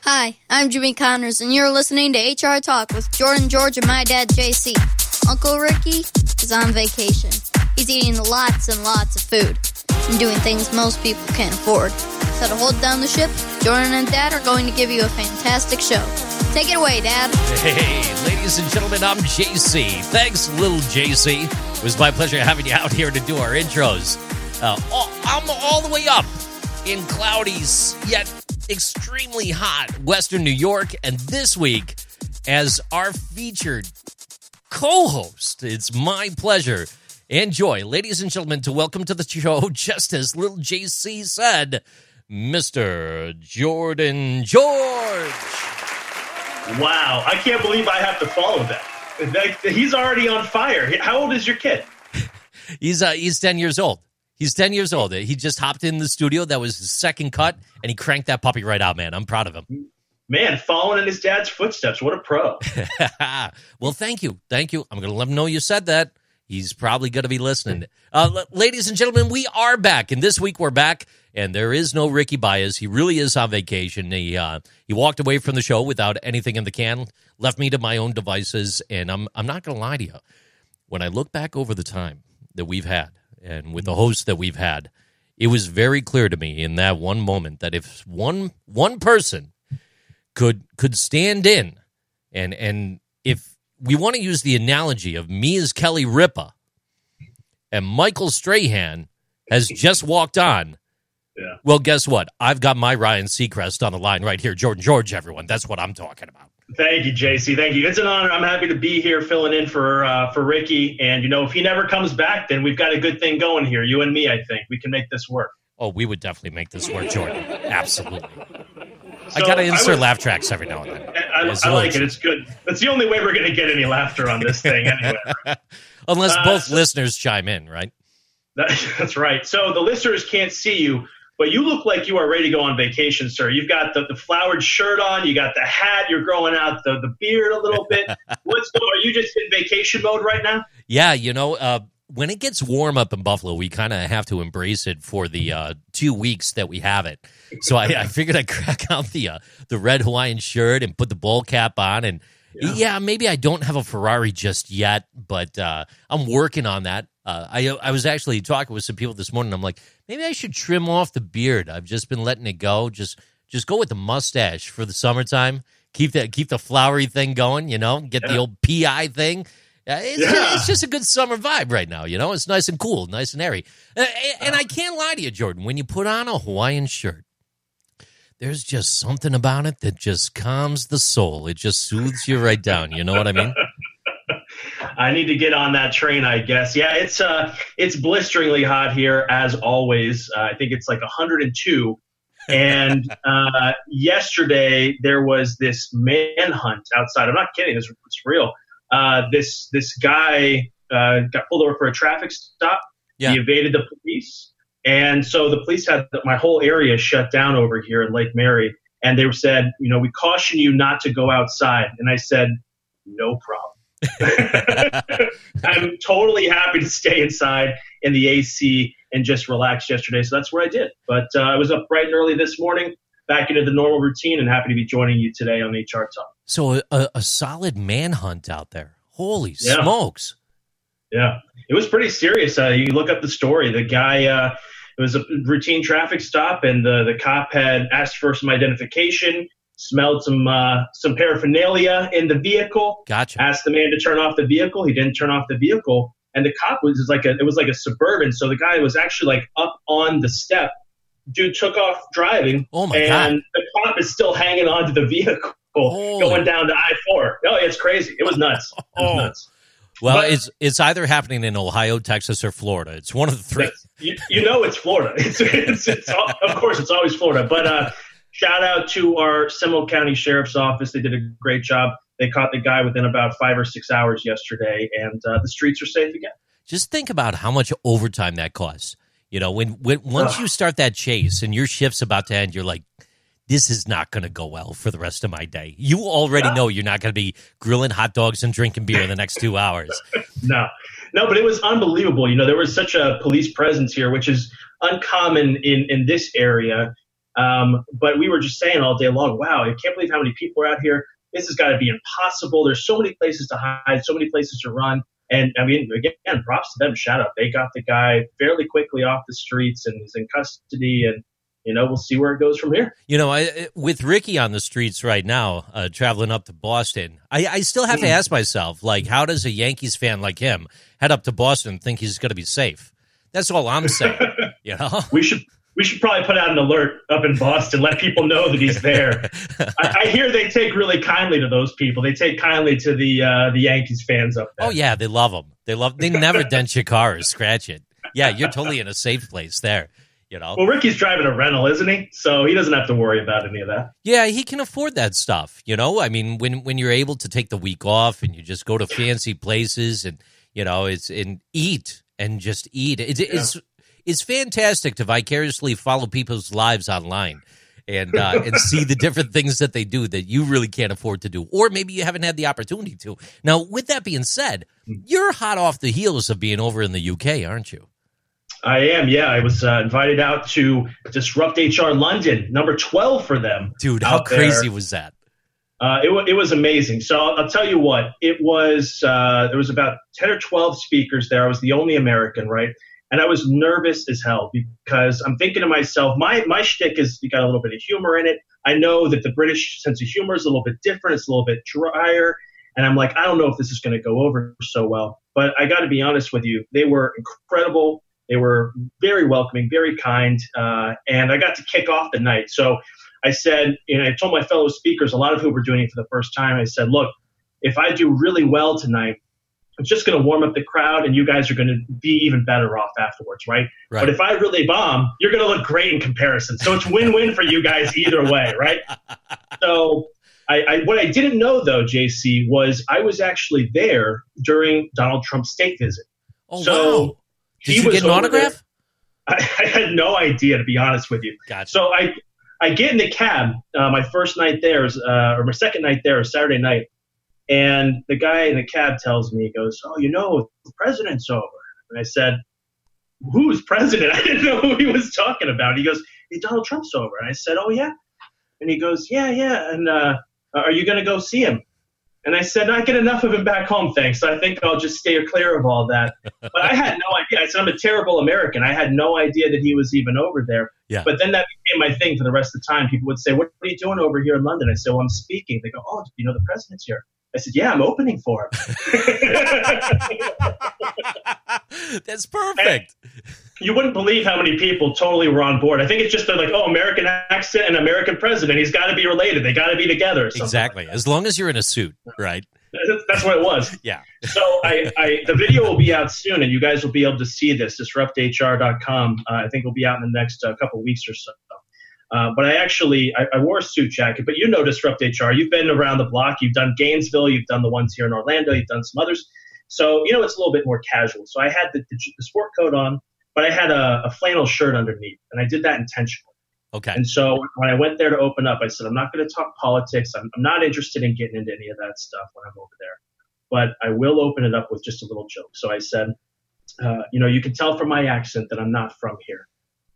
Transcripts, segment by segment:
Hi, I'm Jimmy Connors, and you're listening to HR Talk with Jordan George and my dad, JC. Uncle Ricky is on vacation. He's eating lots and lots of food and doing things most people can't afford. So to hold down the ship, Jordan and Dad are going to give you a fantastic show. Take it away, Dad. Hey, ladies and gentlemen, I'm JC. Thanks, little JC. It was my pleasure having you out here to do our intros. I'm all the way up in cloudy, yet extremely hot Western New York, and this week, as our featured co-host, it's my pleasure and joy, ladies and gentlemen, to welcome to the show, just as little JC said, Mr. Jordan George. Wow, I can't believe I have to follow that. He's already on fire. How old is your kid? He's 10 years old. He's 10 years old. He just hopped in the studio. That was his second cut, and he cranked that puppy right out, man. I'm proud of him. Man, following in his dad's footsteps. What a pro. Well, thank you. Thank you. I'm going to let him know you said that. He's probably going to be listening. Ladies and gentlemen, we are back, and this week we're back, and there is no Ricky Baez. He really is on vacation. He walked away from the show without anything in the can, left me to my own devices, and I'm not going to lie to you. When I look back over the time that we've had, and with the hosts that we've had, it was very clear to me in that one moment that if one person could stand in, and if we want to use the analogy of me as Kelly Ripa and Michael Strahan has just walked on, yeah. Well, guess what? I've got my Ryan Seacrest on the line right here. Jordan George, everyone. That's what I'm talking about. Thank you, JC. Thank you. It's an honor. I'm happy to be here filling in for Ricky. And, if he never comes back, then we've got a good thing going here. You and me, I think. We can make this work. Oh, we would definitely make this work, Jordan. Absolutely. So I got to insert laugh tracks every now and then. I like it. It's good. That's the only way we're going to get any laughter on this thing anyway. Unless both listeners chime in, right? That's right. So the listeners can't see you, but you look like you are ready to go on vacation, sir. You've got the flowered shirt on. You got the hat. You're growing out the beard a little bit. Are you just in vacation mode right now? Yeah, when it gets warm up in Buffalo, we kind of have to embrace it for the 2 weeks that we have it. So I figured I'd crack out the red Hawaiian shirt and put the bowl cap on. And yeah, maybe I don't have a Ferrari just yet, but I'm working on that. I was actually talking with some people this morning. I'm like, maybe I should trim off the beard. I've just been letting it go. Just go with the mustache for the summertime. Keep the flowery thing going, get the old PI thing. It's just a good summer vibe right now, It's nice and cool, nice and airy. And I can't lie to you, Jordan. When you put on a Hawaiian shirt, there's just something about it that just calms the soul. It just soothes you right down. You know what I mean? I need to get on that train, I guess. Yeah, it's blisteringly hot here, as always. I think it's like 102. And yesterday there was this manhunt outside. I'm not kidding. It's real. This guy got pulled over for a traffic stop. Yeah. He evaded the police. And so the police had my whole area shut down over here in Lake Mary. And they said, we caution you not to go outside. And I said, no problem. I'm totally happy to stay inside in the AC and just relax yesterday. So that's what I did. But I was up bright and early this morning, back into the normal routine, and happy to be joining you today on HR Talk. So a solid manhunt out there. Holy smokes. Yeah, it was pretty serious. You look up the story. The guy, it was a routine traffic stop, and the cop had asked for some identification, smelled some paraphernalia in the vehicle. Gotcha. Asked the man to turn off the vehicle. He didn't turn off the vehicle, and the cop was like a Suburban. So the guy was actually like up on the step. Dude took off driving. Oh my God. And the cop is still hanging onto the vehicle going down to I-4. No, it's crazy. It was nuts. Nuts. Well, it's either happening in Ohio, Texas, or Florida. It's one of the three. It's Florida. Of course, it's always Florida. But shout out to our Seminole County Sheriff's Office. They did a great job. They caught the guy within about 5 or 6 hours yesterday, and the streets are safe again. Just think about how much overtime that costs. Once you start that chase and your shift's about to end, you're like, this is not going to go well for the rest of my day. You already know you're not going to be grilling hot dogs and drinking beer in the next 2 hours. No, but it was unbelievable. There was such a police presence here, which is uncommon in this area. But we were just saying all day long, wow, I can't believe how many people are out here. This has got to be impossible. There's so many places to hide, so many places to run. And I mean, again, props to them. Shout out. They got the guy fairly quickly off the streets and he's in custody. And, we'll see where it goes from here. With Ricky on the streets right now, traveling up to Boston, I still have to ask myself, like, how does a Yankees fan like him head up to Boston and think he's going to be safe? That's all I'm saying. We should probably put out an alert up in Boston, let people know that he's there. I hear they take really kindly to those people. They take kindly to the Yankees fans up there. Oh yeah, they love them. They never dent your car or scratch it. Yeah, you're totally in a safe place there. Well, Ricky's driving a rental, isn't he? So he doesn't have to worry about any of that. Yeah, he can afford that stuff. I mean, when you're able to take the week off and you just go to fancy places and eat and just eat, it's fantastic to vicariously follow people's lives online and see the different things that they do that you really can't afford to do, or maybe you haven't had the opportunity to. Now, with that being said, you're hot off the heels of being over in the UK, aren't you? I am, yeah. I was invited out to Disrupt HR London, number 12 for them. Dude, how crazy was that? It was amazing. So I'll tell you what, it was, there was about 10 or 12 speakers there. I was the only American, right? And I was nervous as hell because I'm thinking to myself, my shtick is you got a little bit of humor in it. I know that the British sense of humor is a little bit different. It's a little bit drier. And I'm like, I don't know if this is going to go over so well. But I got to be honest with you. They were incredible. They were very welcoming, very kind. And I got to kick off the night. So I said, I told my fellow speakers, a lot of who were doing it for the first time, I said, look, if I do really well tonight, I'm just going to warm up the crowd and you guys are going to be even better off afterwards, right? But if I really bomb, you're going to look great in comparison. So it's win-win for you guys either way, right? So what I didn't know, though, JC, was I was actually there during Donald Trump's state visit. Oh, wow. Did you get an autograph? I had no idea, to be honest with you. Gotcha. So I get in the cab. My first night there, or my second night there, was Saturday night. And the guy in the cab tells me, he goes, oh, the president's over. And I said, who's president? I didn't know who he was talking about. He goes, hey, Donald Trump's over. And I said, oh, yeah? And he goes, yeah. And are you going to go see him? And I said, I get enough of him back home, thanks. So I think I'll just stay clear of all that. But I had no idea. I said, I'm a terrible American. I had no idea that he was even over there. Yeah. But then that became my thing for the rest of the time. People would say, what are you doing over here in London? I said, well, I'm speaking. They go, oh, the president's here. I said, yeah, I'm opening for him. That's perfect. And you wouldn't believe how many people totally were on board. I think it's just they're like, oh, American accent and American president. He's got to be related. They got to be together. Exactly. Like as long as you're in a suit, right? That's what it was. Yeah. So the video will be out soon, and you guys will be able to see this, disrupthr.com. I think it'll be out in the next couple of weeks or so. But I wore a suit jacket, but Disrupt HR. You've been around the block. You've done Gainesville. You've done the ones here in Orlando. You've done some others. So, it's a little bit more casual. So I had the sport coat on, but I had a flannel shirt underneath, and I did that intentionally. Okay. And so when I went there to open up, I said, I'm not going to talk politics. I'm not interested in getting into any of that stuff when I'm over there. But I will open it up with just a little joke. So I said, you can tell from my accent that I'm not from here.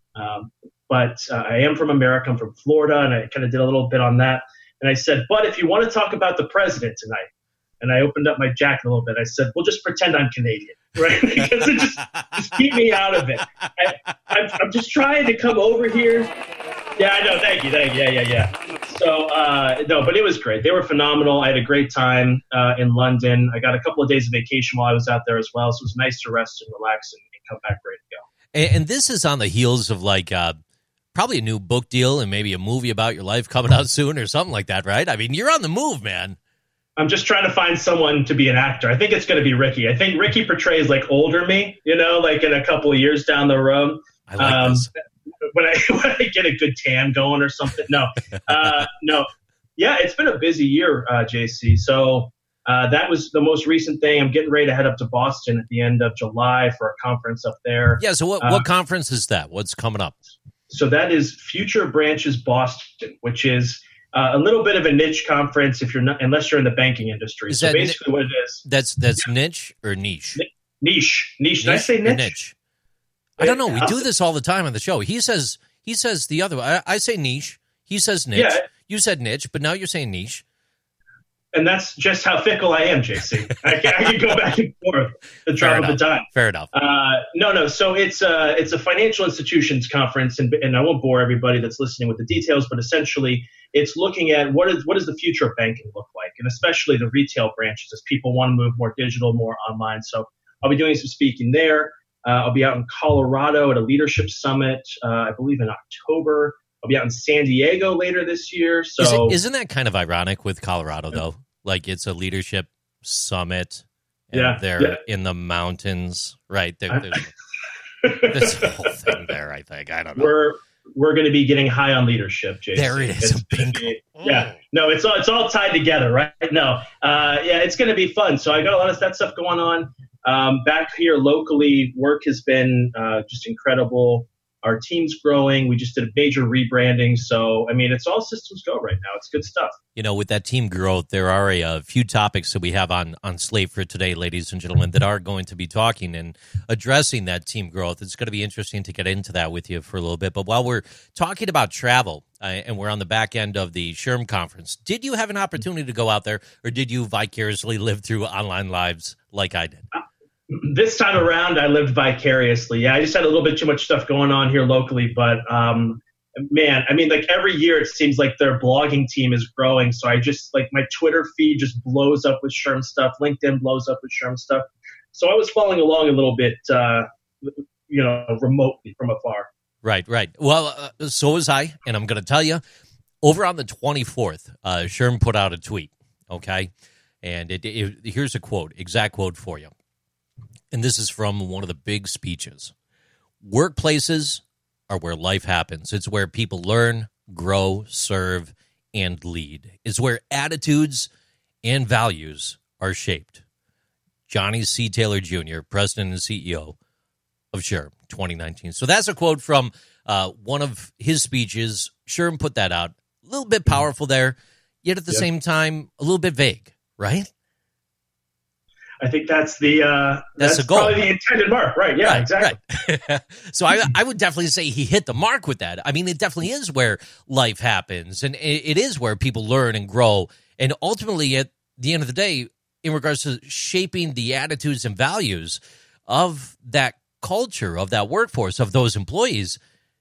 But I am from America. I'm from Florida, and I kind of did a little bit on that. And I said, but if you want to talk about the president tonight, and I opened up my jacket a little bit, I said, well, just pretend I'm Canadian, right? Because it just keep me out of it. I'm just trying to come over here. Yeah, I know. Thank you. Yeah. So, no, but it was great. They were phenomenal. I had a great time in London. I got a couple of days of vacation while I was out there as well. So it was nice to rest and relax and come back ready to go. And this is on the heels of probably a new book deal and maybe a movie about your life coming out soon or something like that, right? I mean, you're on the move, man. I'm just trying to find someone to be an actor. I think it's going to be Ricky. I think Ricky portrays older me, in a couple of years down the road. I like this. When I get a good tan going or something. No. Yeah, it's been a busy year, JC. So that was the most recent thing. I'm getting ready to head up to Boston at the end of July for a conference up there. Yeah, so what conference is that? What's coming up? So that is Future Branches Boston, which is a little bit of a niche conference unless you're in the banking industry. So basically what it is. That's niche or niche? Niche. Did I say niche? I don't know. We do this all the time on the show. He says He says the other way. I say niche. He says niche. Yeah. You said niche, but now you're saying niche. And that's just how fickle I am, JC. I can go back and forth the drop of a dime. Fair enough. No. So it's a financial institutions conference, and I won't bore everybody that's listening with the details, but essentially it's looking at what does the future of banking look like, and especially the retail branches as people want to move more digital, more online. So I'll be doing some speaking there. I'll be out in Colorado at a leadership summit, I believe in October. I'll be out in San Diego later this year. So isn't that kind of ironic with Colorado, though? Like it's a leadership summit, and they're in the mountains, right? There's a whole thing there, I think. I don't know. We're going to be getting high on leadership, Jason. There it is. No, it's all tied together, right? No, it's going to be fun. So I got a lot of that stuff going on. Back here locally, work has been just incredible. Our team's growing. We just did a major rebranding. So, I mean, it's all systems go right now. It's good stuff. You know, with that team growth, there are a few topics that we have on slate for today, ladies and gentlemen, that are going to be talking and addressing that team growth. It's going to be interesting to get into that with you for a little bit. But while we're talking about travel, and we're on the back end of the SHRM conference, did you have an opportunity to go out there, or did you vicariously live through online lives like I did? This time around, I lived vicariously. Yeah, I just had a little bit too much stuff going on here locally. But, man, I mean, like every year it seems like their blogging team is growing. So I just, like, my Twitter feed just blows up with SHRM stuff. LinkedIn blows up with SHRM stuff. So I was following along a little bit, remotely from afar. Right. Well, so was I. And I'm going to tell you, over on the 24th, SHRM put out a tweet, okay? And here's a quote, exact quote for you. And this is from one of the big speeches. Workplaces are where life happens. It's where people learn, grow, serve, and lead. It's where attitudes and values are shaped. Johnny C. Taylor Jr., President and CEO of SHRM 2019. So that's a quote from one of his speeches. SHRM put that out. A little bit powerful there, yet at the same time, a little bit vague, right? I think that's the goal. Probably the intended mark, right? Yeah, right, exactly. Right. So I would definitely say he hit the mark with that. I mean, it definitely is where life happens, and it is where people learn and grow. And ultimately, at the end of the day, in regards to shaping the attitudes and values of that culture, of that workforce, of those employees,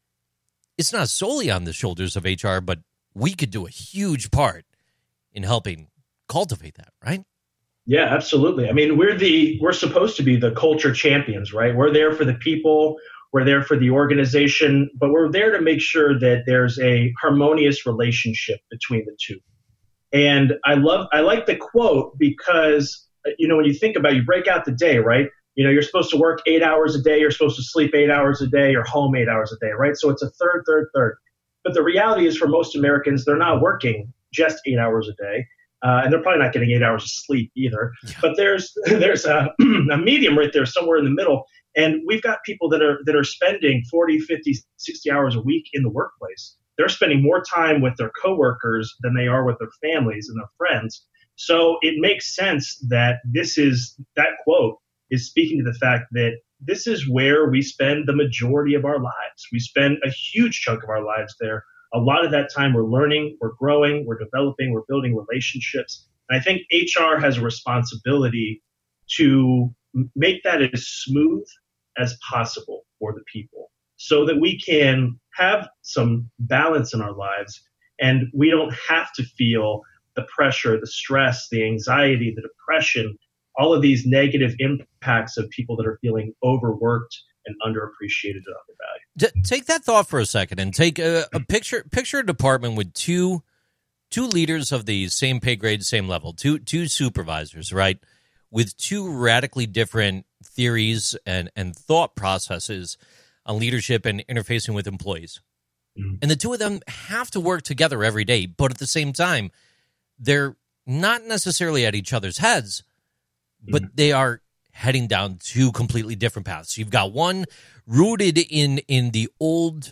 it's not solely on the shoulders of HR, but we could do a huge part in helping cultivate that, right? Yeah, absolutely. I mean, we're supposed to be the culture champions, right? We're there for the people, we're there for the organization, but we're there to make sure that there's a harmonious relationship between the two. And I like the quote because, when you think about it, you break out the day, right? You're supposed to work 8 hours a day, you're supposed to sleep 8 hours a day, you're home 8 hours a day, right? So it's a third. But the reality is for most Americans, they're not working just 8 hours a day. And they're probably not getting 8 hours of sleep either. Yeah. But there's a medium right there somewhere in the middle. And we've got people that are spending 40, 50, 60 hours a week in the workplace. They're spending more time with their coworkers than they are with their families and their friends. So it makes sense that that quote is speaking to the fact that this is where we spend the majority of our lives. We spend a huge chunk of our lives there. A lot of that time we're learning, we're growing, we're developing, we're building relationships. And I think HR has a responsibility to make that as smooth as possible for the people so that we can have some balance in our lives and we don't have to feel the pressure, the stress, the anxiety, the depression, all of these negative impacts of people that are feeling overworked and underappreciated and undervalued. Take that thought for a second and take a picture a department with two leaders of the same pay grade, same level, two supervisors, right, with two radically different theories and thought processes on leadership and interfacing with employees. Mm-hmm. And the two of them have to work together every day, but at the same time, they're not necessarily at each other's heads, but they are heading down two completely different paths. You've got one rooted in the old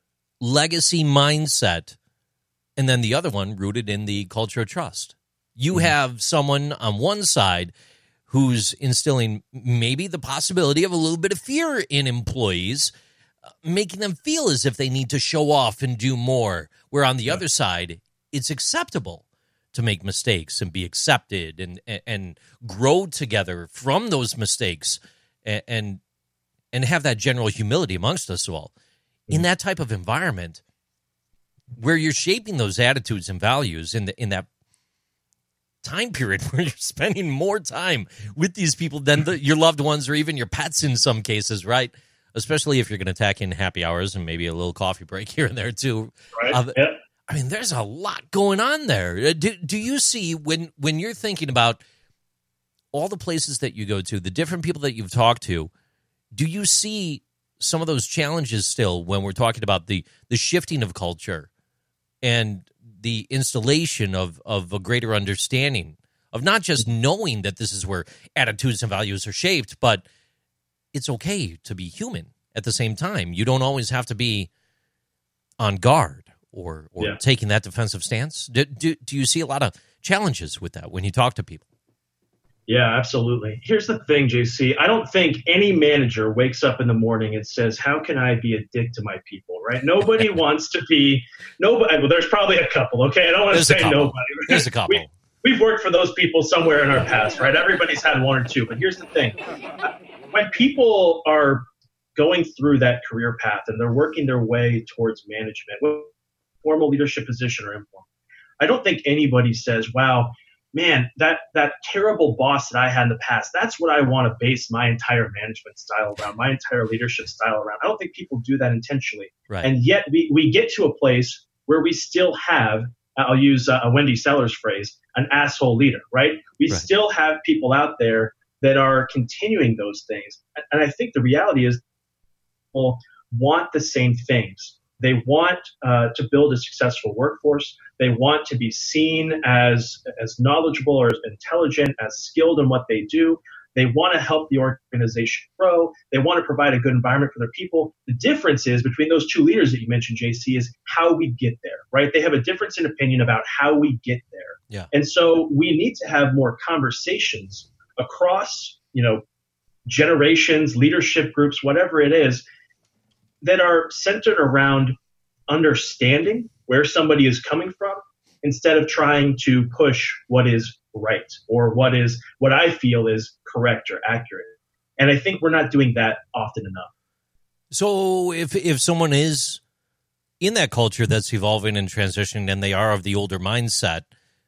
legacy mindset, and then the other one rooted in the culture of trust. You have someone on one side who's instilling maybe the possibility of a little bit of fear in employees making them feel as if they need to show off and do more. Where on the other side, it's acceptable to make mistakes and be accepted and grow together from those mistakes and have that general humility amongst us all. In that type of environment where you're shaping those attitudes and values in that time period where you're spending more time with these people than your loved ones or even your pets in some cases, right? Especially if you're going to tack in happy hours and maybe a little coffee break here and there too. Right. Yep. I mean, there's a lot going on there. Do you see when you're thinking about all the places that you go to, the different people that you've talked to, do you see some of those challenges still when we're talking about the shifting of culture and the installation of a greater understanding of not just knowing that this is where attitudes and values are shaped, but it's okay to be human at the same time. You don't always have to be on guard or taking that defensive stance. Do you see a lot of challenges with that when you talk to people? Yeah, absolutely. Here's the thing, JC. I don't think any manager wakes up in the morning and says, how can I be a dick to my people, right? Nobody wants to be – nobody. Well, there's probably a couple, okay? I don't want to say nobody. There's a couple. We've worked for those people somewhere in our past, right? Everybody's had one or two. But here's the thing. When people are going through that career path and they're working their way towards management, formal leadership position or informal, I don't think anybody says, wow, man, that terrible boss that I had in the past, that's what I want to base my entire management style around, my entire leadership style around. I don't think people do that intentionally. Right. And yet we get to a place where we still have, I'll use a Wendy Sellers phrase, an asshole leader, right? We still have people out there that are continuing those things. And I think the reality is people want the same things. They want to build a successful workforce. They want to be seen as knowledgeable or as intelligent, as skilled in what they do. They want to help the organization grow. They want to provide a good environment for their people. The difference is between those two leaders that you mentioned, JC, is how we get there, right? They have a difference in opinion about how we get there. Yeah. And so we need to have more conversations across, generations, leadership groups, whatever it is, that are centered around understanding where somebody is coming from instead of trying to push what is right or what I feel is correct or accurate. And I think we're not doing that often enough. So if someone is in that culture that's evolving and transitioning and they are of the older mindset,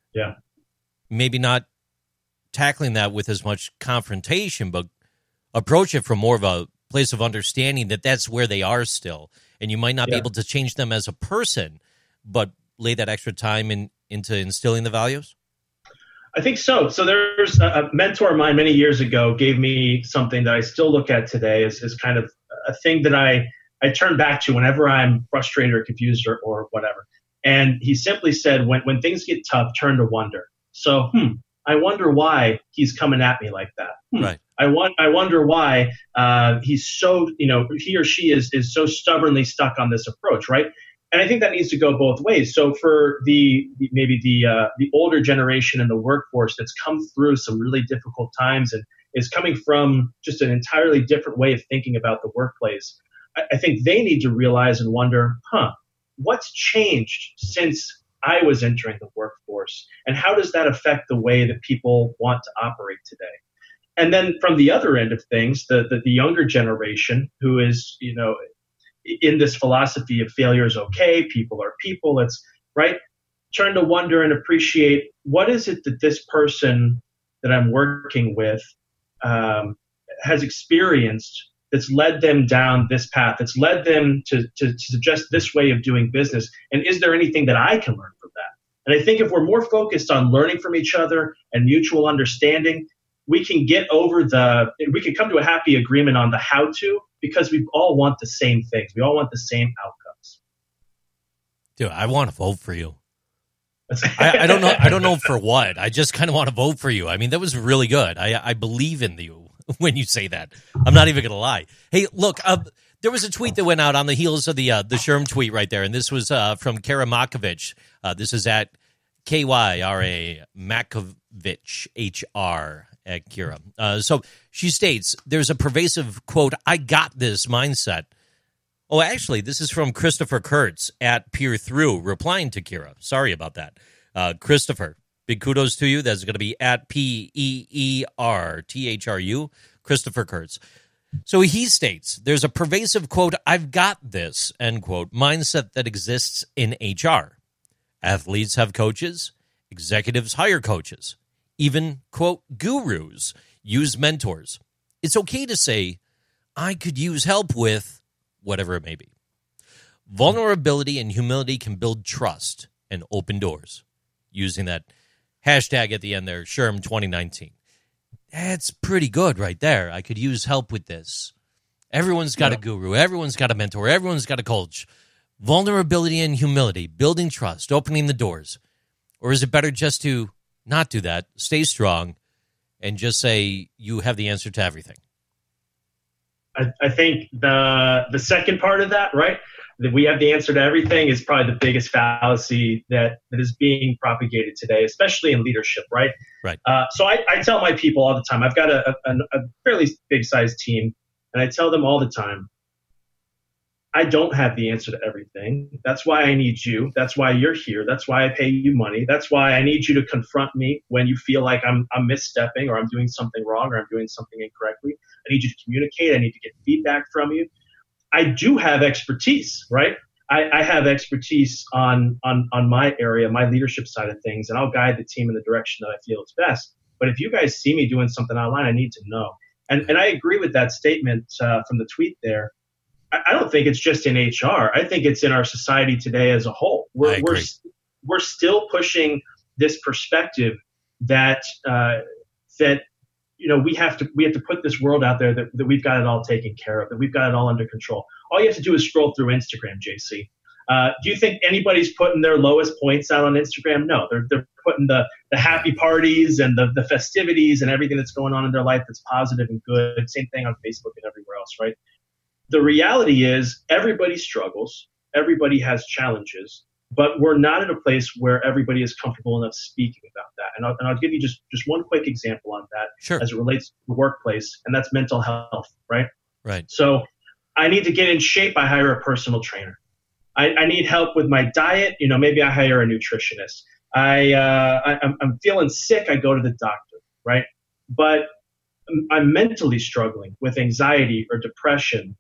maybe not tackling that with as much confrontation, but approach it from more of a place of understanding that that's where they are still. And you might not be able to change them as a person, but lay that extra time into instilling the values? I think so. So there's a mentor of mine many years ago gave me something that I still look at today as kind of a thing that I turn back to whenever I'm frustrated or confused or whatever. And he simply said, when things get tough, turn to wonder. So, I wonder why he's coming at me like that. Right. I wonder why he's so, he or she is so stubbornly stuck on this approach, right? And I think that needs to go both ways. So for the older generation in the workforce that's come through some really difficult times and is coming from just an entirely different way of thinking about the workplace, I think they need to realize and wonder, what's changed since I was entering the workforce, and how does that affect the way that people want to operate today? And then from the other end of things, the younger generation who is, in this philosophy of failure is okay, people are people, it's right, turn to wonder and appreciate what is it that this person that I'm working with has experienced that's led them down this path, that's led them to suggest this way of doing business, and is there anything that I can learn from that? And I think if we're more focused on learning from each other and mutual understanding, we can we can come to a happy agreement on the how to, because we all want the same things. We all want the same outcomes. Dude, I want to vote for you. I don't know. I don't know for what. I just kind of want to vote for you. I mean, that was really good. I believe in you when you say that. I'm not even going to lie. Hey, look, there was a tweet that went out on the heels of the Sherm tweet right there, and this was from Kara Makovich. This is at KYRA Makovich HR at Kira. So she states, there's a pervasive, quote, I got this mindset Oh, actually, this is from Christopher Kurtz at Peer Through, replying to Kira. Sorry about that. Christopher, big kudos to you. That's going to be at PEERTHRU, Christopher Kurtz. So he states, there's a pervasive, quote, "I've got this," end quote, mindset that exists in HR. Athletes have coaches. Executives hire coaches. Even, quote, "gurus use mentors." It's okay to say, "I could use help with," whatever it may be. Vulnerability and humility can build trust and open doors. Using that hashtag at the end there, Sherm 2019. That's pretty good right there. I could use help with this. Everyone's got a guru. Everyone's got a mentor. Everyone's got a coach. Vulnerability and humility, building trust, opening the doors. Or is it better just to not do that, stay strong, and just say you have the answer to everything? I think the second part of that, right, that we have the answer to everything, is probably the biggest fallacy that is being propagated today, especially in leadership, right? Right. So I tell my people all the time, I've got a fairly big-sized team, and I tell them all the time, I don't have the answer to everything. That's why I need you. That's why you're here. That's why I pay you money. That's why I need you to confront me when you feel like I'm misstepping or I'm doing something wrong or I'm doing something incorrectly. I need you to communicate. I need to get feedback from you. I do have expertise, right? I have expertise on my area, my leadership side of things, and I'll guide the team in the direction that I feel is best. But if you guys see me doing something online, I need to know. And I agree with that statement from the tweet there. I don't think it's just in HR. I think it's in our society today as a whole. We're still pushing this perspective that we have to put this world out there that we've got it all taken care of, that we've got it all under control. All you have to do is scroll through Instagram, JC. Do you think anybody's putting their lowest points out on Instagram? No, they're putting the happy parties and the festivities and everything that's going on in their life that's positive and good. Same thing on Facebook and everywhere else, right? The reality is everybody struggles, everybody has challenges, but we're not in a place where everybody is comfortable enough speaking about that. And I'll give you just one quick example on that as it relates to the workplace, and that's mental health, right? Right. So I need to get in shape, I hire a personal trainer. I need help with my diet, maybe I hire a nutritionist. I'm feeling sick, I go to the doctor, right? But I'm mentally struggling with anxiety or depression.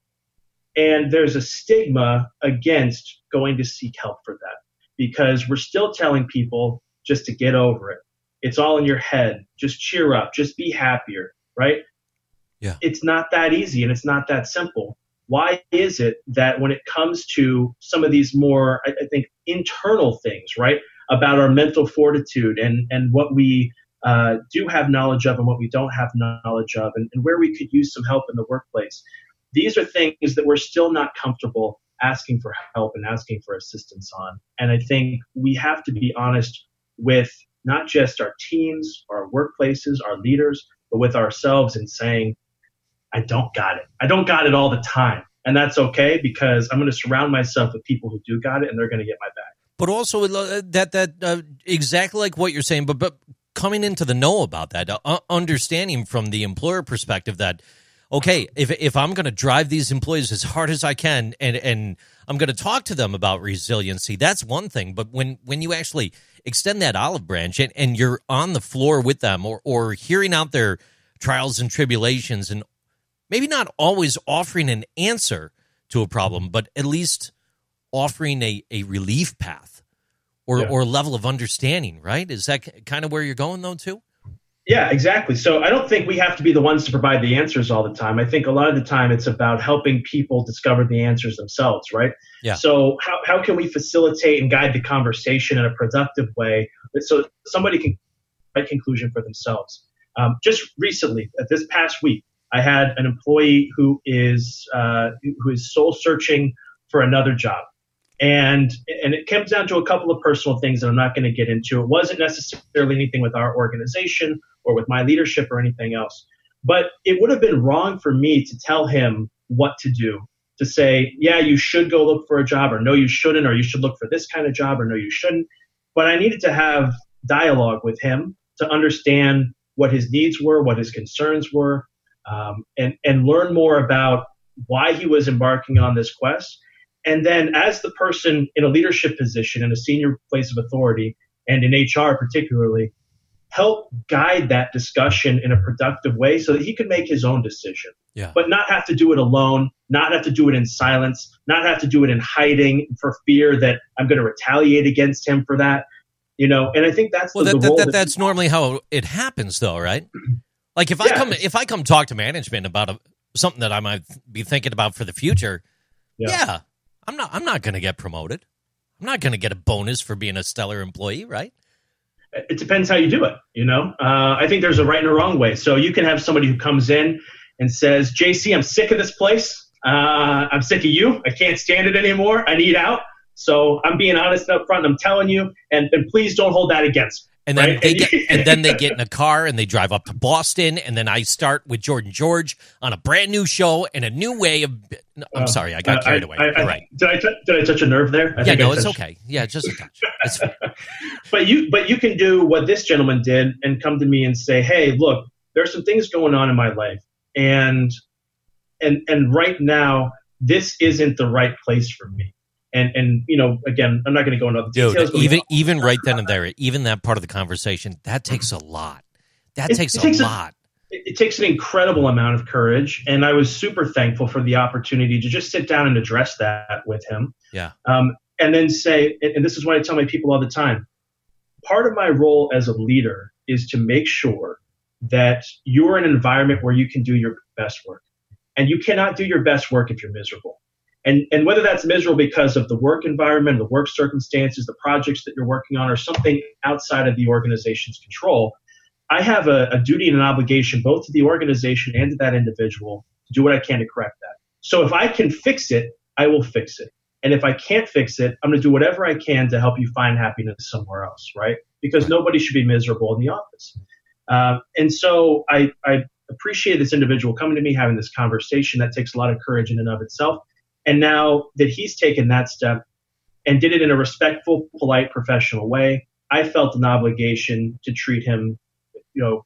And there's a stigma against going to seek help for that because we're still telling people just to get over it. It's all in your head. Just cheer up. Just be happier, right? Yeah. It's not that easy and it's not that simple. Why is it that when it comes to some of these more, I think, internal things, right, about our mental fortitude and what we do have knowledge of and what we don't have knowledge of and where we could use some help in the workplace, these are things that we're still not comfortable asking for help and asking for assistance on. And I think we have to be honest with not just our teams, our workplaces, our leaders, but with ourselves and saying, I don't got it. I don't got it all the time. And that's okay because I'm going to surround myself with people who do got it and they're going to get my back. But also that exactly like what you're saying, but coming into the know about that, understanding from the employer perspective that, okay, if I'm going to drive these employees as hard as I can and I'm going to talk to them about resiliency, that's one thing. But when you actually extend that olive branch and you're on the floor with them or hearing out their trials and tribulations and maybe not always offering an answer to a problem, but at least offering a relief path or level of understanding, right? Is that kind of where you're going, though, too? Yeah, exactly. So I don't think we have to be the ones to provide the answers all the time. I think a lot of the time it's about helping people discover the answers themselves, right? Yeah. So how can we facilitate and guide the conversation in a productive way so somebody can make a conclusion for themselves? Just recently, this past week, I had an employee who is soul searching for another job. And it comes down to a couple of personal things that I'm not going to get into. It wasn't necessarily anything with our organization or with my leadership or anything else. But it would have been wrong for me to tell him what to do, to say, yeah, you should go look for a job, or no, you shouldn't, or you should look for this kind of job, or no, you shouldn't. But I needed to have dialogue with him to understand what his needs were, what his concerns were, and learn more about why he was embarking on this quest. And then as the person in a leadership position, in a senior place of authority, and in HR particularly, help guide that discussion in a productive way so that he could make his own decision, but not have to do it alone, not have to do it in silence, not have to do it in hiding for fear that I'm going to retaliate against him for that. And I think that's the role. That's normally how it happens, though, right? Like if I come talk to management about something that I might be thinking about for the future, I'm not going to get promoted. I'm not going to get a bonus for being a stellar employee, right? It depends how you do it. I think there's a right and a wrong way. So you can have somebody who comes in and says, JC, I'm sick of this place. I'm sick of you. I can't stand it anymore. I need out. So I'm being honest up front. I'm telling you, and please don't hold that against me. And then they get in a car and they drive up to Boston, and then I start with Jordan George on a brand new show and a new way of. I'm sorry, I got carried away. You're right. Did I touch a nerve there? It's okay. Yeah, just a touch. It's fine. But you can do what this gentleman did and come to me and say, hey, look, there's some things going on in my life, and right now this isn't the right place for me. And again, I'm not going to go into the details. Even right then and there, even that part of the conversation, that takes a lot. It takes an incredible amount of courage, and I was super thankful for the opportunity to just sit down and address that with him. Yeah. And then say, and this is what I tell my people all the time, part of my role as a leader is to make sure that you're in an environment where you can do your best work. And you cannot do your best work if you're miserable. And whether that's miserable because of the work environment, the work circumstances, the projects that you're working on, or something outside of the organization's control, I have a duty and an obligation both to the organization and to that individual to do what I can to correct that. So if I can fix it, I will fix it. And if I can't fix it, I'm going to do whatever I can to help you find happiness somewhere else, right? Because nobody should be miserable in the office. And so I appreciate this individual coming to me, having this conversation. That takes a lot of courage in and of itself. And now that he's taken that step and did it in a respectful, polite, professional way, I felt an obligation to treat him, in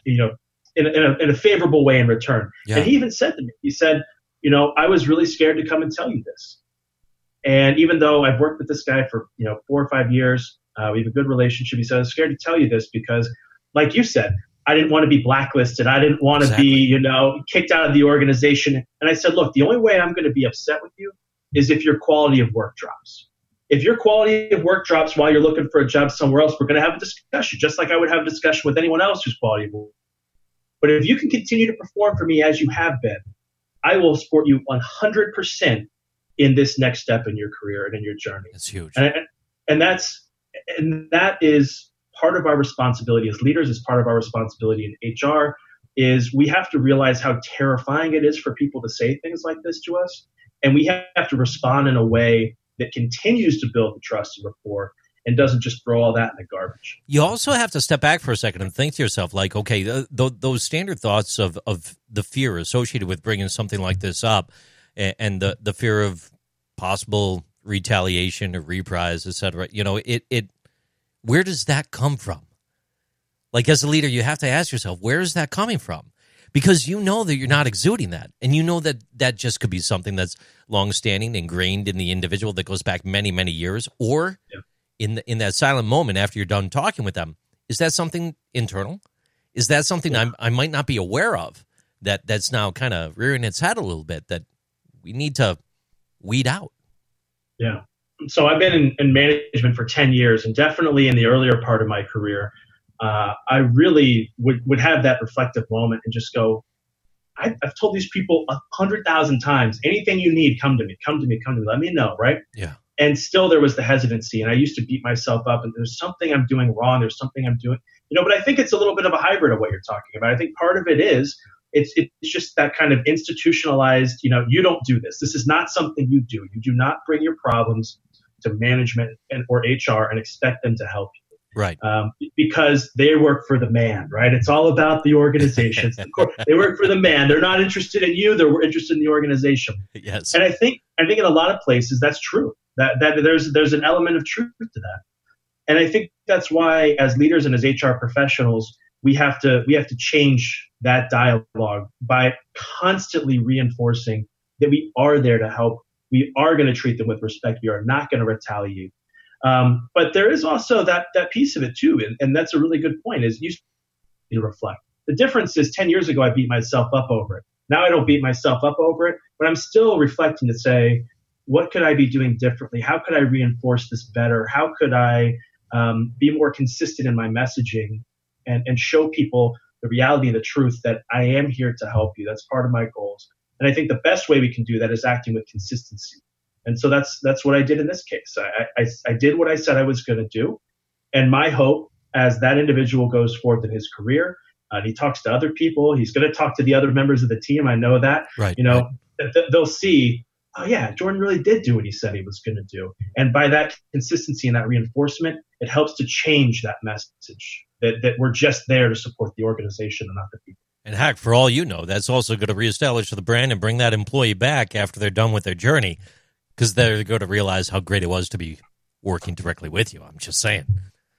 a favorable way in return. Yeah. And he even said to me, he said, I was really scared to come and tell you this. And even though I've worked with this guy for 4 or 5 years, we have a good relationship. He said, I was scared to tell you this because, like you said, I didn't want to be blacklisted. I didn't want to be, kicked out of the organization. And I said, look, the only way I'm going to be upset with you is if your quality of work drops. If your quality of work drops while you're looking for a job somewhere else, we're going to have a discussion, just like I would have a discussion with anyone else whose quality of work. But if you can continue to perform for me as you have been, I will support you 100% in this next step in your career and in your journey. That's huge. And that is part of our responsibility as leaders, is part of our responsibility in HR, is we have to realize how terrifying it is for people to say things like this to us. And we have to respond in a way that continues to build the trust and rapport and doesn't just throw all that in the garbage. You also have to step back for a second and think to yourself, like, okay, those standard thoughts of the fear associated with bringing something like this up and the fear of possible retaliation or reprise, et cetera, where does that come from? Like, as a leader, you have to ask yourself, where is that coming from? Because you know that you're not exuding that. And you know that just could be something that's longstanding, ingrained in the individual that goes back many, many years. Or in that silent moment after you're done talking with them, is that something internal? Is that something I might not be aware of that's now kind of rearing its head a little bit that we need to weed out? Yeah. So I've been in management for 10 years, and definitely in the earlier part of my career, I really would have that reflective moment and just go, I've told these people 100,000 times, anything you need, come to me, let me know, right? Yeah. And still there was the hesitancy, and I used to beat myself up, and there's something I'm doing wrong, there's something I'm doing, but I think it's a little bit of a hybrid of what you're talking about. I think part of it is, it's just that kind of institutionalized, you don't do this. This is not something you do. You do not bring your problems to management or HR and expect them to help you. Right. Because they work for the man, right? It's all about the organization. They work for the man. They're not interested in you. They're interested in the organization. Yes. And I think in a lot of places that's true. That there's an element of truth to that. And I think that's why, as leaders and as HR professionals, we have to change that dialogue by constantly reinforcing that we are there to help. We are going to treat them with respect. We are not going to retaliate. But there is also that piece of it too. And that's a really good point, is you need to reflect. The difference is 10 years ago, I beat myself up over it. Now I don't beat myself up over it, but I'm still reflecting to say, what could I be doing differently? How could I reinforce this better? How could I be more consistent in my messaging and show people the reality and the truth that I am here to help you? That's part of my goals. And I think the best way we can do that is acting with consistency. And so that's what I did in this case. I did what I said I was going to do. And my hope, as that individual goes forth in his career, he talks to other people, he's going to talk to the other members of the team. I know that. Right, they'll see, oh yeah, Jordan really did do what he said he was going to do. And by that consistency and that reinforcement, it helps to change that message that we're just there to support the organization and not the people. And heck, for all you know, that's also going to reestablish the brand and bring that employee back after they're done with their journey, because they're going to realize how great it was to be working directly with you. I'm just saying.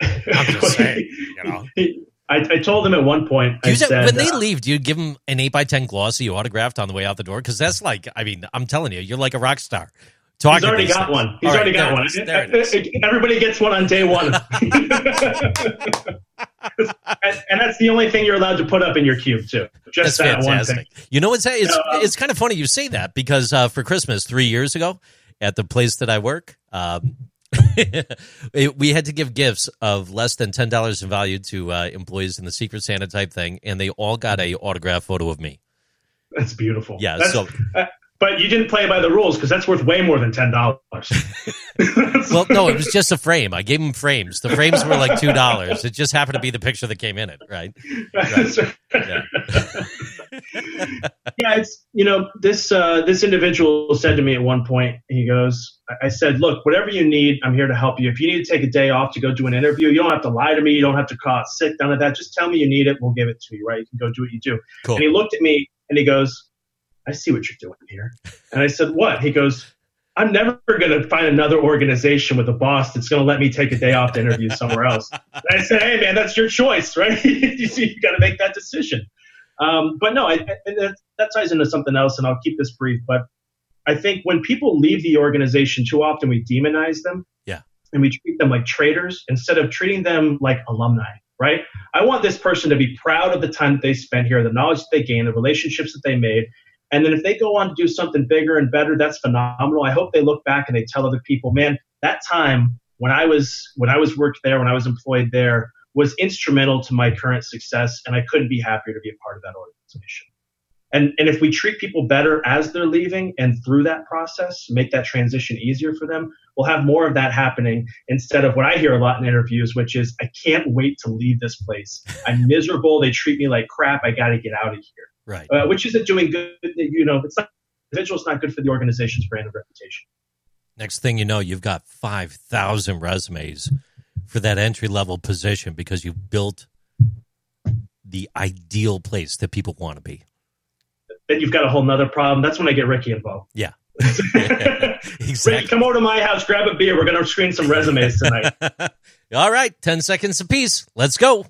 I told them at one point, when they leave, do you give them an 8x10 glossy autographed on the way out the door? Because that's I'm telling you, you're like a rock star. He's already got one. He's already got one. Everybody gets one on day one. And that's the only thing you're allowed to put up in your cube, too. Just that's that fantastic. One thing. You know, it's kind of funny you say that, because for Christmas 3 years ago at the place that I work, we had to give gifts of less than $10 in value to employees in the Secret Santa type thing, and they all got a autograph photo of me. That's beautiful. Yeah, but you didn't play by the rules, because that's worth way more than $10. Well, no, it was just a frame. I gave them frames. The frames were like $2. It just happened to be the picture that came in it, right? Yeah. Yeah, it's this individual said to me at one point, he goes, I said, look, whatever you need, I'm here to help you. If you need to take a day off to go do an interview, you don't have to lie to me. You don't have to call it sick, none of that. Just tell me you need it. We'll give it to you, right? You can go do what you do. Cool. And he looked at me and he goes, I see what you're doing here. And I said, what? He goes, I'm never going to find another organization with a boss that's going to let me take a day off to interview somewhere else. And I said, hey, man, that's your choice, right? You got to make that decision. But no, that ties into something else, and I'll keep this brief. But I think when people leave the organization, too often we demonize them. Yeah. And we treat them like traitors instead of treating them like alumni, right? I want this person to be proud of the time that they spent here, the knowledge that they gained, the relationships that they made. And then if they go on to do something bigger and better, that's phenomenal. I hope they look back and they tell other people, man, that time when I was worked there, when I was employed there, was instrumental to my current success, and I couldn't be happier to be a part of that organization. And if we treat people better as they're leaving and through that process, make that transition easier for them, we'll have more of that happening instead of what I hear a lot in interviews, which is, I can't wait to leave this place. I'm miserable. They treat me like crap. I got to get out of here. Right. Which isn't doing good. It's not, the individual's not good for the organization's brand and reputation. Next thing you know, you've got 5,000 resumes for that entry-level position because you built the ideal place that people want to be. Then you've got a whole nother problem. That's when I get Ricky involved. Yeah. Exactly. Ricky, come over to my house, grab a beer. We're going to screen some resumes tonight. All right, 10 seconds apiece. Let's go.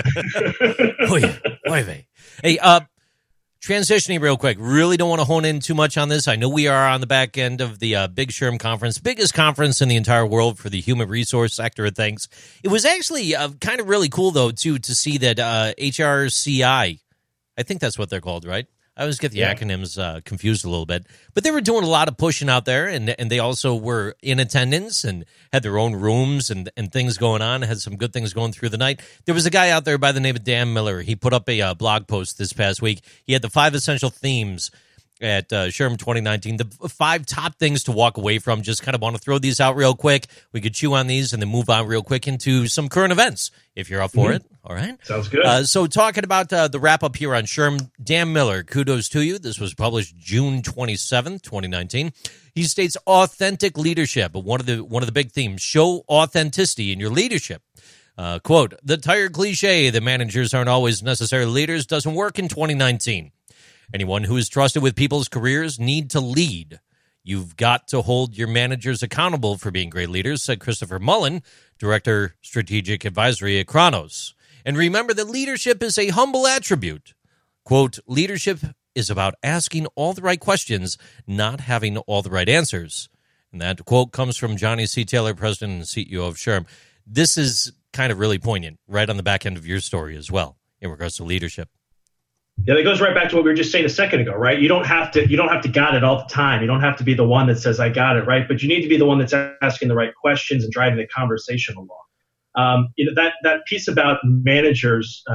Hey, transitioning real quick. Really don't want to hone in too much on this. I know we are on the back end of the Big SHRM Conference, biggest conference in the entire world for the human resource sector of things. It was actually kind of really cool, though, too, to see that HRCI, I think that's what they're called, right? I always get the acronyms confused a little bit. But they were doing a lot of pushing out there, and they also were in attendance and had their own rooms and things going on, had some good things going through the night. There was a guy out there by the name of Dan Miller. He put up a blog post this past week. He had the 5 essential themes at SHRM 2019, the 5 top things to walk away from. Just kind of want to throw these out real quick. We could chew on these and then move on real quick into some current events, if you're up for it. All right. Sounds good. So talking about the wrap-up here on SHRM, Dan Miller, kudos to you. This was published June 27th, 2019. He states authentic leadership, one of the big themes, show authenticity in your leadership. Quote, the tired cliche that managers aren't always necessarily leaders doesn't work in 2019. Anyone who is trusted with people's careers need to lead. You've got to hold your managers accountable for being great leaders, said Christopher Mullen, Director Strategic Advisory at Kronos. And remember that leadership is a humble attribute. Quote, leadership is about asking all the right questions, not having all the right answers. And that quote comes from Johnny C. Taylor, president and CEO of SHRM. This is kind of really poignant right on the back end of your story as well in regards to leadership. Yeah, that goes right back to what we were just saying a second ago, right? You don't have to got it all the time. You don't have to be the one that says I got it, right? But you need to be the one that's asking the right questions and driving the conversation along. That piece about managers,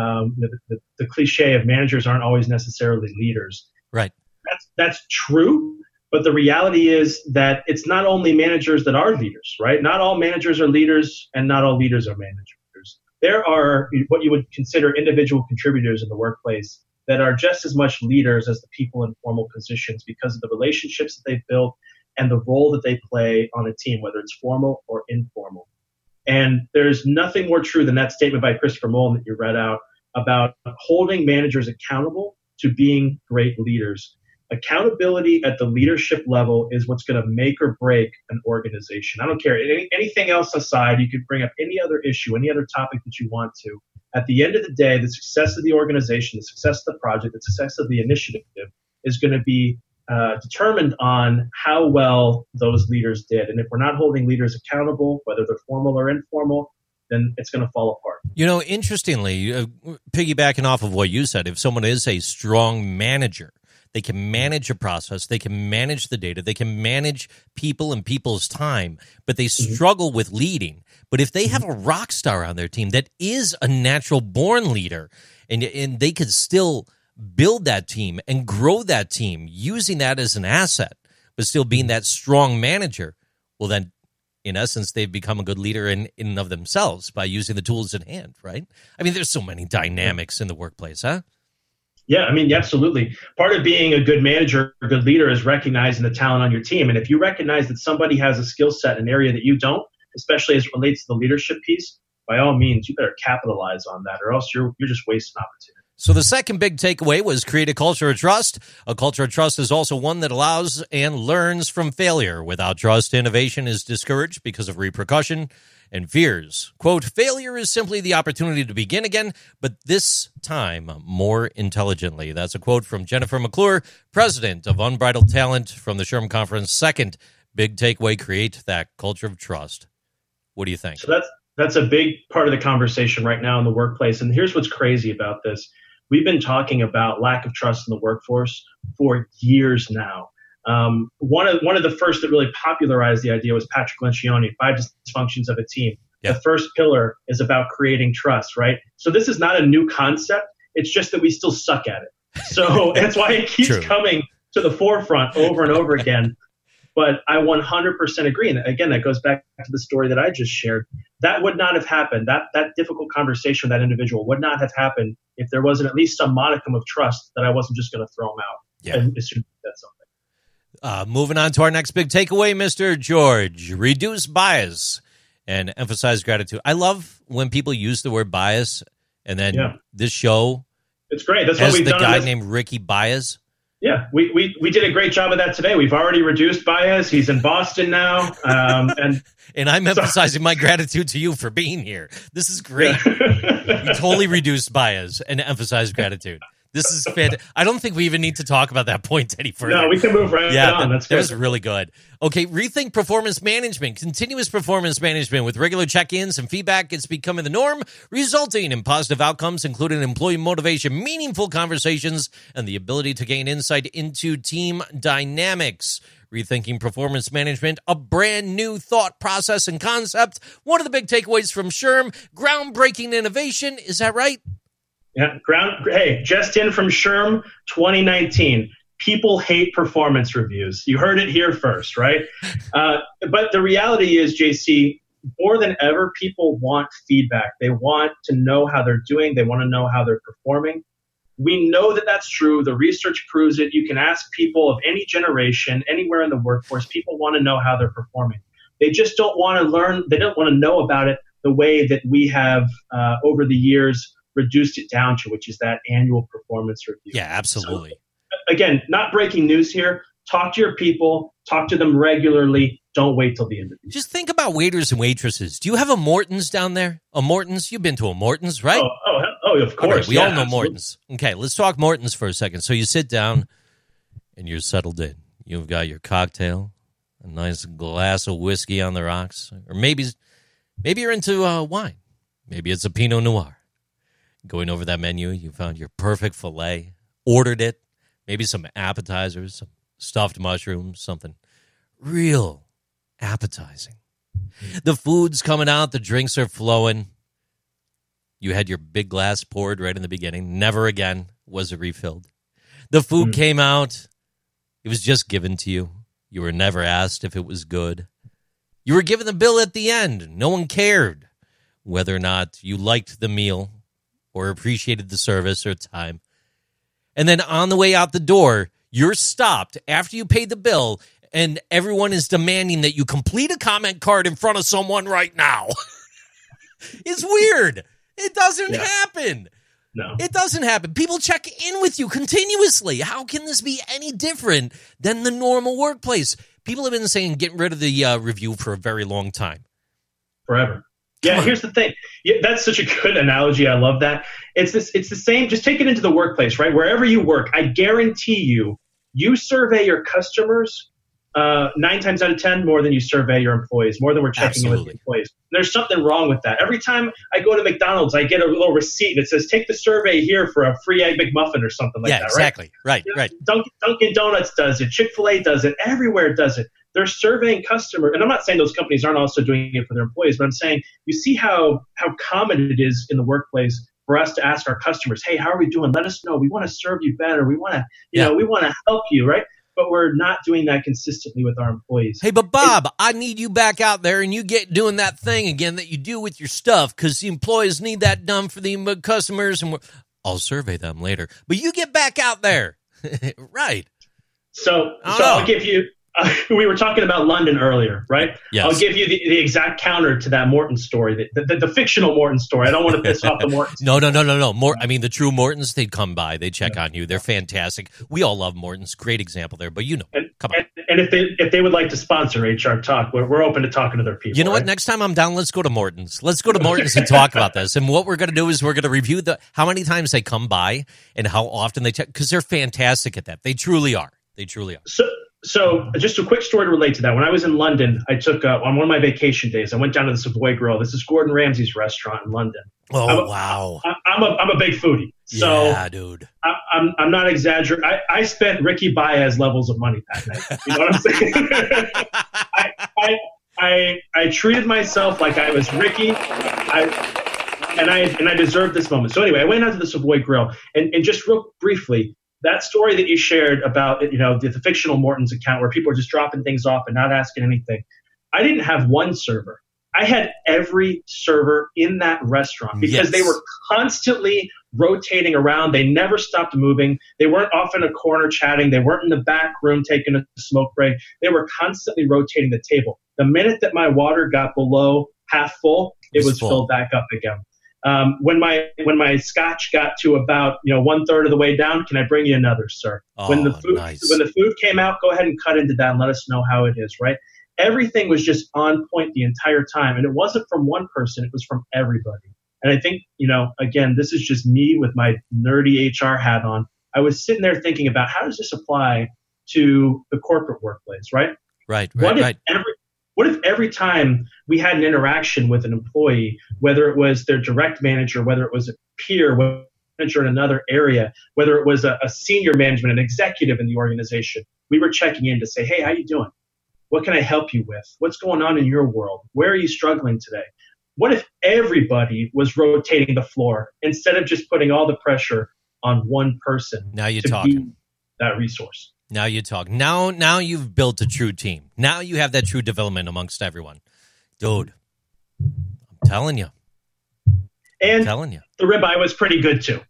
the cliche of managers aren't always necessarily leaders. Right. That's true. But the reality is that it's not only managers that are leaders, right? Not all managers are leaders and not all leaders are managers. There are what you would consider individual contributors in the workplace that are just as much leaders as the people in formal positions because of the relationships that they've built and the role that they play on a team, whether it's formal or informal. And there's nothing more true than that statement by Christopher Mullen that you read out about holding managers accountable to being great leaders. Accountability at the leadership level is what's going to make or break an organization. I don't care. Anything else aside, you could bring up any other issue, any other topic that you want to. At the end of the day, the success of the organization, the success of the project, the success of the initiative is going to be determined on how well those leaders did. And if we're not holding leaders accountable, whether they're formal or informal, then it's going to fall apart. You know, interestingly, piggybacking off of what you said, if someone is a strong manager, they can manage a process, they can manage the data, they can manage people and people's time, but they struggle with leading. But if they have a rock star on their team that is a natural born leader, and they could still build that team and grow that team using that as an asset, but still being that strong manager, well then, in essence, they've become a good leader in and of themselves by using the tools at hand, right? I mean, there's so many dynamics in the workplace, huh? Yeah, I mean, absolutely. Part of being a good manager, a good leader is recognizing the talent on your team. And if you recognize that somebody has a skill set in an area that you don't, especially as it relates to the leadership piece, by all means, you better capitalize on that or else you're just wasting opportunity. So the second big takeaway was create a culture of trust. A culture of trust is also one that allows and learns from failure. Without trust, innovation is discouraged because of repercussion and fears. Quote, failure is simply the opportunity to begin again, but this time more intelligently. That's a quote from Jennifer McClure, president of Unbridled Talent from the SHRM Conference. Second big takeaway, create that culture of trust. What do you think? So that's a big part of the conversation right now in the workplace. And here's what's crazy about this. We've been talking about lack of trust in the workforce for years now. One of the first that really popularized the idea was Patrick Lencioni, 5 Dysfunctions of a Team. Yeah. The first pillar is about creating trust, right? So this is not a new concept. It's just that we still suck at it. So that's why it keeps coming to the forefront over and over again. But I 100% agree. And again, that goes back to the story that I just shared. That would not have happened. That difficult conversation with that individual would not have happened if there wasn't at least some modicum of trust that I wasn't just going to throw them out as soon as I said something. Moving on to our next big takeaway, Mr. George. Reduce bias and emphasize gratitude. I love when people use the word bias, and then this show, it's great. That's what we've done. The guy named Ricky Baez. Yeah, we did a great job of that today. We've already reduced Baez. He's in Boston now. And I'm emphasizing my gratitude to you for being here. This is great. You totally reduced Baez and emphasized gratitude. This is fit. I don't think we even need to talk about that point any further. No, we can move right on. That was really good. Okay, rethink performance management. Continuous performance management with regular check-ins and feedback is becoming the norm, resulting in positive outcomes, including employee motivation, meaningful conversations, and the ability to gain insight into team dynamics. Rethinking performance management, a brand new thought process and concept. One of the big takeaways from SHRM, groundbreaking innovation. Is that right? Yeah, hey, just in from SHRM 2019. People hate performance reviews. You heard it here first, right? But the reality is, JC, more than ever, people want feedback. They want to know how they're doing. They want to know how they're performing. We know that that's true. The research proves it. You can ask people of any generation, anywhere in the workforce. People want to know how they're performing. They just don't want to learn. They don't want to know about it the way that we have over the years reduced it down to, which is that annual performance review. Yeah, absolutely. So, again, not breaking news here. Talk to your people. Talk to them regularly. Don't wait till the end of the year. Just think about waiters and waitresses. Do you have a Morton's down there? A Morton's? You've been to a Morton's, right? Oh, of course. All right, we all know absolutely. Morton's. Okay, let's talk Morton's for a second. So you sit down and you're settled in. You've got your cocktail, a nice glass of whiskey on the rocks, or maybe you're into wine. Maybe it's a Pinot Noir. Going over that menu, you found your perfect filet, ordered it, maybe some appetizers, some stuffed mushrooms, something real appetizing. The food's coming out, the drinks are flowing. You had your big glass poured right in the beginning. Never again was it refilled. The food came out. It was just given to you. You were never asked if it was good. You were given the bill at the end. No one cared whether or not you liked the meal or appreciated the service or time. And then on the way out the door, you're stopped after you paid the bill, and everyone is demanding that you complete a comment card in front of someone right now. It's weird. It doesn't happen. No. It doesn't happen. People check in with you continuously. How can this be any different than the normal workplace? People have been saying getting rid of the review for a very long time. Forever. Yeah, here's the thing. Yeah, that's such a good analogy. I love that. It's the same. Just take it into the workplace, right? Wherever you work, I guarantee you survey your customers 9 times out of 10 more than you survey your employees, more than we're checking in with the employees. There's something wrong with that. Every time I go to McDonald's, I get a little receipt that says, take the survey here for a free Egg McMuffin or something like that, right? Exactly. Right. Dunkin' Donuts does it. Chick-fil-A does it. Everywhere does it. They're surveying customers. And I'm not saying those companies aren't also doing it for their employees, but I'm saying you see how common it is in the workplace for us to ask our customers, hey, how are we doing? Let us know. We want to serve you better. We want to, we want to help you, right? But we're not doing that consistently with our employees. Hey, but Bob, I need you back out there and you get doing that thing again that you do with your stuff because the employees need that done for the customers, and I'll survey them later. But you get back out there. Right. So I'll give you we were talking about London earlier, right? Yes. I'll give you the exact counter to that Morton story, the fictional Morton story. I don't want to piss off the Mortons. No. I mean, the true Mortons, they'd come by. They check on you. They're fantastic. We all love Mortons. Great example there. But come on. And if they would like to sponsor HR Talk, we're open to talking to their people. You know what? Next time I'm down, let's go to Mortons. Let's go to Mortons and talk about this. And what we're going to do is we're going to review how many times they come by and how often they check, because they're fantastic at that. They truly are. So just a quick story to relate to that. When I was in London, I took on one of my vacation days, I went down to the Savoy Grill. This is Gordon Ramsay's restaurant in London. Wow. I'm a big foodie. So yeah, dude. I'm not exaggerating. I spent Ricky Baez levels of money that night. You know what I'm saying? I treated myself like I was Ricky. I deserved this moment. So anyway, I went out to the Savoy Grill and just real briefly, that story that you shared about, the fictional Morton's account where people are just dropping things off and not asking anything. I didn't have one server. I had every server in that restaurant because they were constantly rotating around. They never stopped moving. They weren't off in a corner chatting. They weren't in the back room taking a smoke break. They were constantly rotating the table. The minute that my water got below half full, it was filled back up again. When my scotch got to about 1/3 of the way down, can I bring you another, sir? When the food came out, go ahead and cut into that and let us know how it is, right? Everything was just on point the entire time, and it wasn't from one person; it was from everybody. And I think again, this is just me with my nerdy HR hat on. I was sitting there thinking about how does this apply to the corporate workplace, right? Right. What if every time we had an interaction with an employee, whether it was their direct manager, whether it was a peer, manager in another area, whether it was a senior management, an executive in the organization, we were checking in to say, hey, how you doing? What can I help you with? What's going on in your world? Where are you struggling today? What if everybody was rotating the floor instead of just putting all the pressure on one person? Now you're talking. Be that resource. Now you talk. Now you've built a true team. Now you have that true development amongst everyone. Dude, I'm telling you. And the ribeye was pretty good too.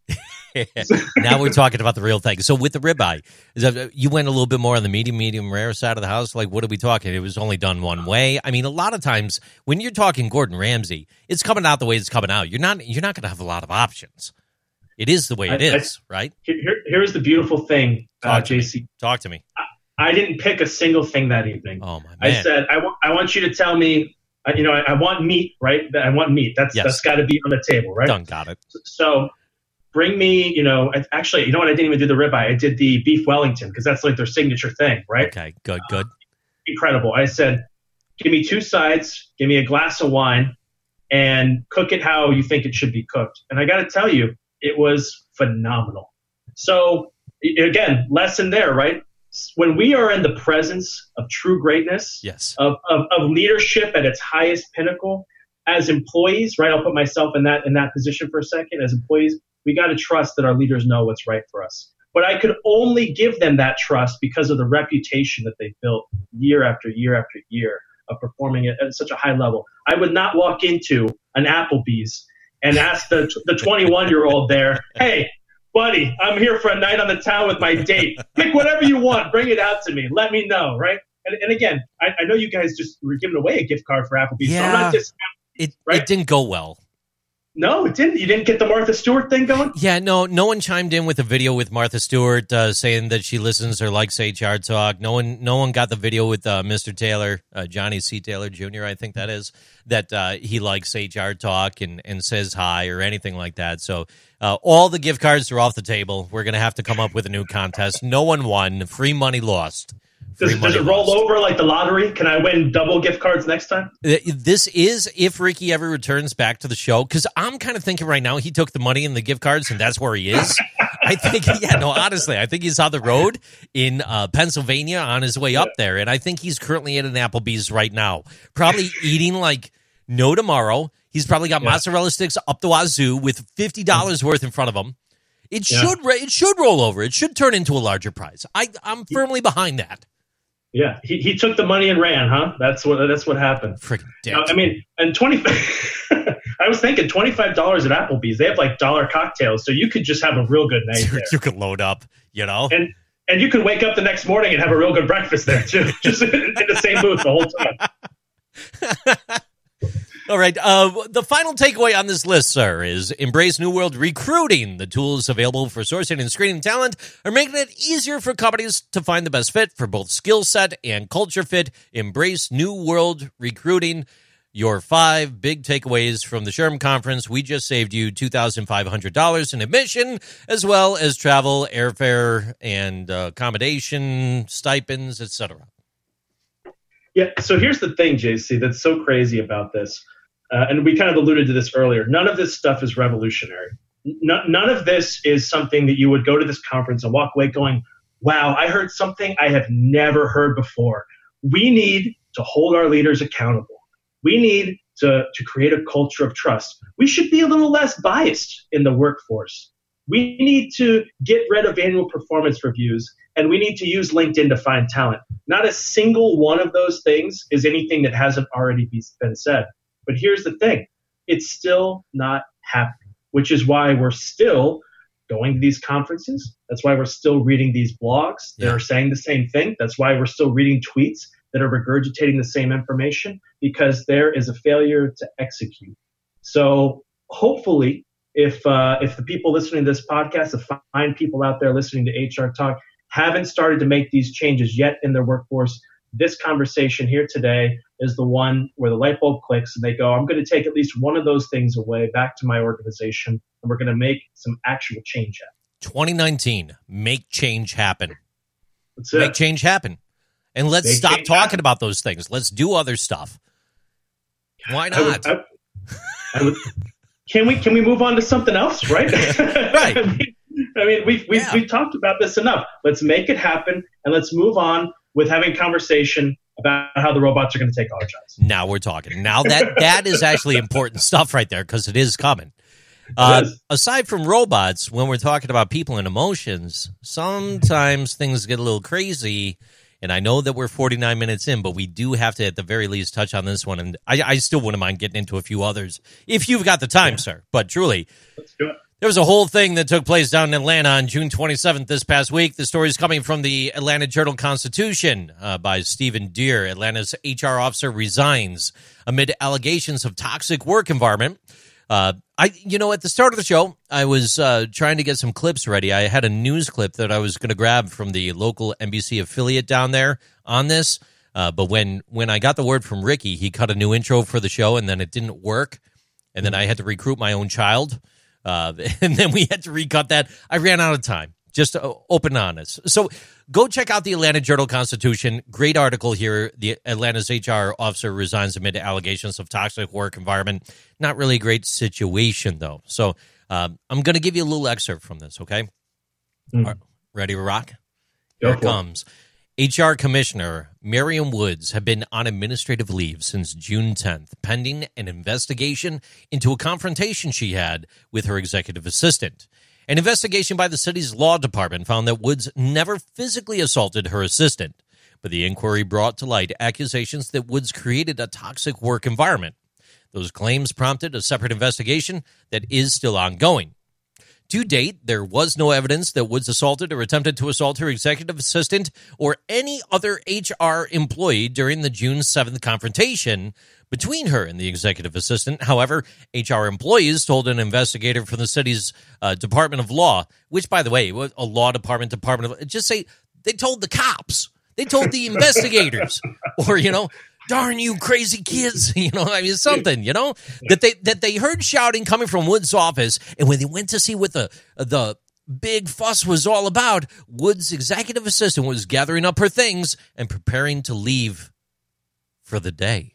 Now we're talking about the real thing. So with the ribeye, you went a little bit more on the medium rare side of the house. Like, what are we talking? It was only done one way. I mean, a lot of times when you're talking Gordon Ramsay, it's coming out the way it's coming out. You're not going to have a lot of options. It is the way it is, right? Here's the beautiful thing, JC. Talk to me. I didn't pick a single thing that evening. Oh, my man. I said, I want you to tell me, I want meat, right? I want meat. That's got to be on the table, right? Done, got it. So bring me, actually, you know what? I didn't even do the ribeye. I did the beef Wellington because that's like their signature thing, right? Okay, good. Incredible. I said, give me 2 sides, give me a glass of wine, and cook it how you think it should be cooked. And I got to tell you, it was phenomenal. So again, lesson there, right? When we are in the presence of true greatness, yes, of leadership at its highest pinnacle, as employees, right? I'll put myself in that position for a second. As employees, we got to trust that our leaders know what's right for us. But I could only give them that trust because of the reputation that they built year after year after year of performing at such a high level. I would not walk into an Applebee's and ask the 21-year-old there, hey, buddy, I'm here for a night on the town with my date. Pick whatever you want. Bring it out to me. Let me know, right? And again, I know you guys just were giving away a gift card for Applebee's. Yeah, so I'm not discounting, right? It didn't go well. No, it didn't. You didn't get the Martha Stewart thing going? Yeah, no one chimed in with a video with Martha Stewart saying that she listens or likes HR Talk. No one got the video with Mr. Taylor, Johnny C. Taylor Jr., I think that is, that he likes HR Talk and says hi or anything like that. So all the gift cards are off the table. We're going to have to come up with a new contest. No one won. Free money lost. Does it roll over like the lottery? Can I win double gift cards next time? This is if Ricky ever returns back to the show, because I'm kind of thinking right now he took the money and the gift cards, and that's where he is. I think, honestly, I think he's on the road in Pennsylvania on his way up there, and I think he's currently at an Applebee's right now, probably eating like no tomorrow. He's probably got mozzarella sticks up the wazoo with $50 worth in front of him. It should roll over. It should turn into a larger prize. I'm firmly behind that. Yeah, he took the money and ran, huh? That's what happened. Freaking dick. I mean, and I was thinking $25 at Applebee's. They have like dollar cocktails, so you could just have a real good night there. You could load up, and you could wake up the next morning and have a real good breakfast there too, just in the same booth the whole time. All right. The final takeaway on this list, sir, is embrace New World Recruiting. The tools available for sourcing and screening talent are making it easier for companies to find the best fit for both skill set and culture fit. Embrace New World Recruiting. Your 5 big takeaways from the SHRM conference. We just saved you $2,500 in admission, as well as travel, airfare, and accommodation, stipends, etc. Yeah. So here's the thing, JC, that's so crazy about this. And we kind of alluded to this earlier. None of this stuff is revolutionary. None of this is something that you would go to this conference and walk away going, wow, I heard something I have never heard before. We need to hold our leaders accountable. We need to create a culture of trust. We should be a little less biased in the workforce. We need to get rid of annual performance reviews, and we need to use LinkedIn to find talent. Not a single one of those things is anything that hasn't already been said. But here's the thing. It's still not happening, which is why we're still going to these conferences. That's why we're still reading these blogs that are saying the same thing. That's why we're still reading tweets that are regurgitating the same information, because there is a failure to execute. So hopefully, if the people listening to this podcast, the fine people out there listening to HR Talk, haven't started to make these changes yet in their workforce, this conversation here today is the one where the light bulb clicks and they go, I'm going to take at least one of those things away back to my organization, and we're going to make some actual change happen. 2019, make change happen. That's it. Make change happen. And let's stop talking about those things. Let's do other stuff. Why not? Can we move on to something else, right? Right. I mean, we've talked about this enough. Let's make it happen, and let's move on with having conversation about how the robots are going to take our jobs. Now we're talking. Now that is actually important stuff right there, because it is coming. Aside from robots, when we're talking about people and emotions, sometimes things get a little crazy. And I know that we're 49 minutes in, but we do have to, at the very least, touch on this one. And I still wouldn't mind getting into a few others if you've got the time, sir. But truly, let's do it. There was a whole thing that took place down in Atlanta on June 27th this past week. The story is coming from the Atlanta Journal-Constitution by Stephen Deere. Atlanta's HR officer resigns amid allegations of toxic work environment. At the start of the show, I was trying to get some clips ready. I had a news clip that I was going to grab from the local NBC affiliate down there on this. But when I got the word from Ricky, he cut a new intro for the show, and then it didn't work. And then I had to recruit my own child And then we had to recut that. I ran out of time. Just open and honest. So go check out the Atlanta Journal-Constitution. Great article here. The Atlanta's HR officer resigns amid allegations of toxic work environment. Not really a great situation, though. So I'm going to give you a little excerpt from this, okay? Right, ready to rock? Here it comes. HR Commissioner Miriam Woods had been on administrative leave since June 10th, pending an investigation into a confrontation she had with her executive assistant. An investigation by the city's law department found that Woods never physically assaulted her assistant, but the inquiry brought to light accusations that Woods created a toxic work environment. Those claims prompted a separate investigation that is still ongoing. To date, there was no evidence that Woods assaulted or attempted to assault her executive assistant or any other HR employee during the June 7th confrontation between her and the executive assistant. However, HR employees told an investigator from the city's Department of Law, which, by the way, a law department, just say they told the cops, they told the investigators, or, darn you crazy kids, something, that they heard shouting coming from Woods' office. And when they went to see what the big fuss was all about, Woods' executive assistant was gathering up her things and preparing to leave for the day.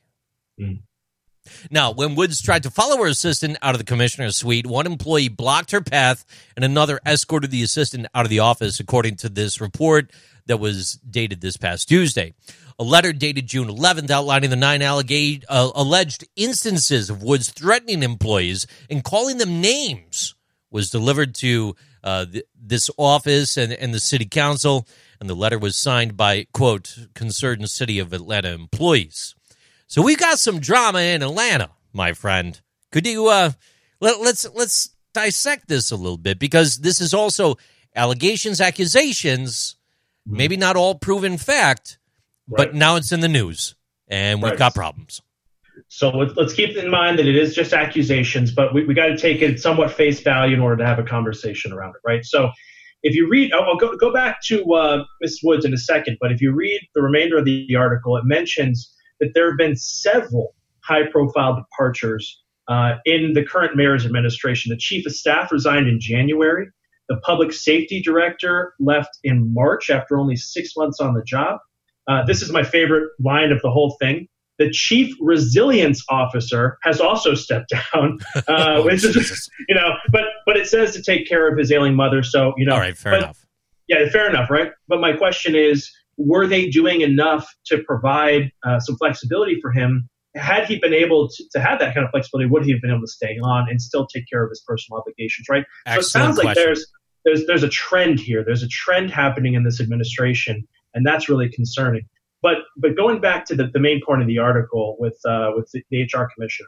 Now, when Woods tried to follow her assistant out of the commissioner's suite, one employee blocked her path and another escorted the assistant out of the office, according to this report that was dated this past Tuesday. A letter dated June 11th outlining the 9 alleged instances of Woods threatening employees and calling them names was delivered to this office and the city council, and the letter was signed by, quote, concerned City of Atlanta employees. So we've got some drama in Atlanta, my friend. Could you let's dissect this a little bit, because this is also allegations, accusations, maybe not all proven fact, but now it's in the news, and we've got problems. So let's keep in mind that it is just accusations, but we got to take it somewhat face value in order to have a conversation around it, right? So if you read, I'll go back to Ms. Woods in a second, but if you read the remainder of the article, it mentions that there have been several high-profile departures in the current mayor's administration. The chief of staff resigned in January. The public safety director left in March after only 6 months on the job. This is my favorite line of the whole thing. The chief resilience officer has also stepped down, which is, but it says to take care of his ailing mother. So, all right, fair enough. Yeah, fair enough, right? But my question is, were they doing enough to provide some flexibility for him? Had he been able to have that kind of flexibility, would he have been able to stay on and still take care of his personal obligations, right? Excellent so it sounds like question. there's a trend here. There's a trend happening in this administration, and that's really concerning. But going back to the main point of the article with the HR commissioner,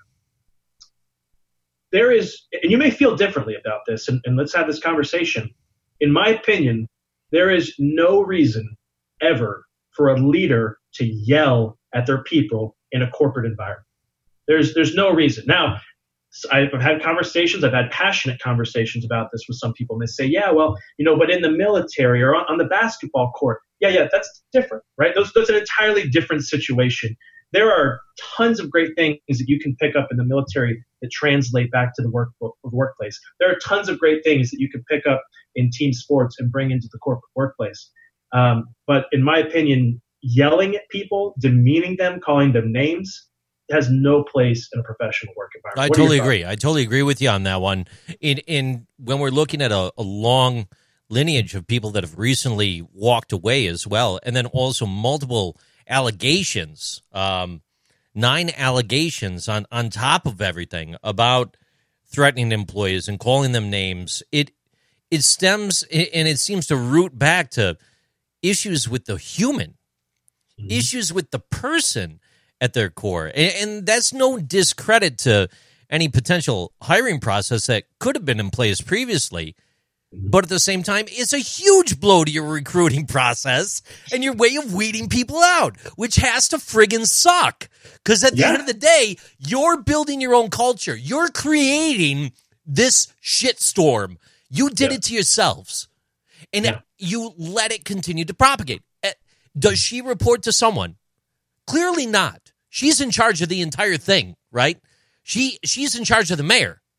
there is, and you may feel differently about this, and let's have this conversation. In my opinion, there is no reason ever for a leader to yell at their people in a corporate environment. There's no reason. Now, I've had conversations, I've had passionate conversations about this with some people, and they say, yeah, well, but in the military or on the basketball court, yeah, that's different, right? Those are an entirely different situation. There are tons of great things that you can pick up in the military that translate back to the workplace. There are tons of great things that you can pick up in team sports and bring into the corporate workplace. But in my opinion, yelling at people, demeaning them, calling them names has no place in a professional work environment. I totally agree. I totally agree with you on that one. In when we're looking at a long lineage of people that have recently walked away as well, and then also multiple allegations, 9 allegations on top of everything about threatening employees and calling them names, it stems and it seems to root back to issues with the human, issues with the person at their core. And that's no discredit to any potential hiring process that could have been in place previously. But at the same time, it's a huge blow to your recruiting process and your way of weeding people out, which has to friggin' suck. Because at the end of the day, you're building your own culture. You're creating this shitstorm. You did it to yourselves. And you let it continue to propagate. Does she report to someone? Clearly not. She's in charge of the entire thing, right? She's in charge of the mayor.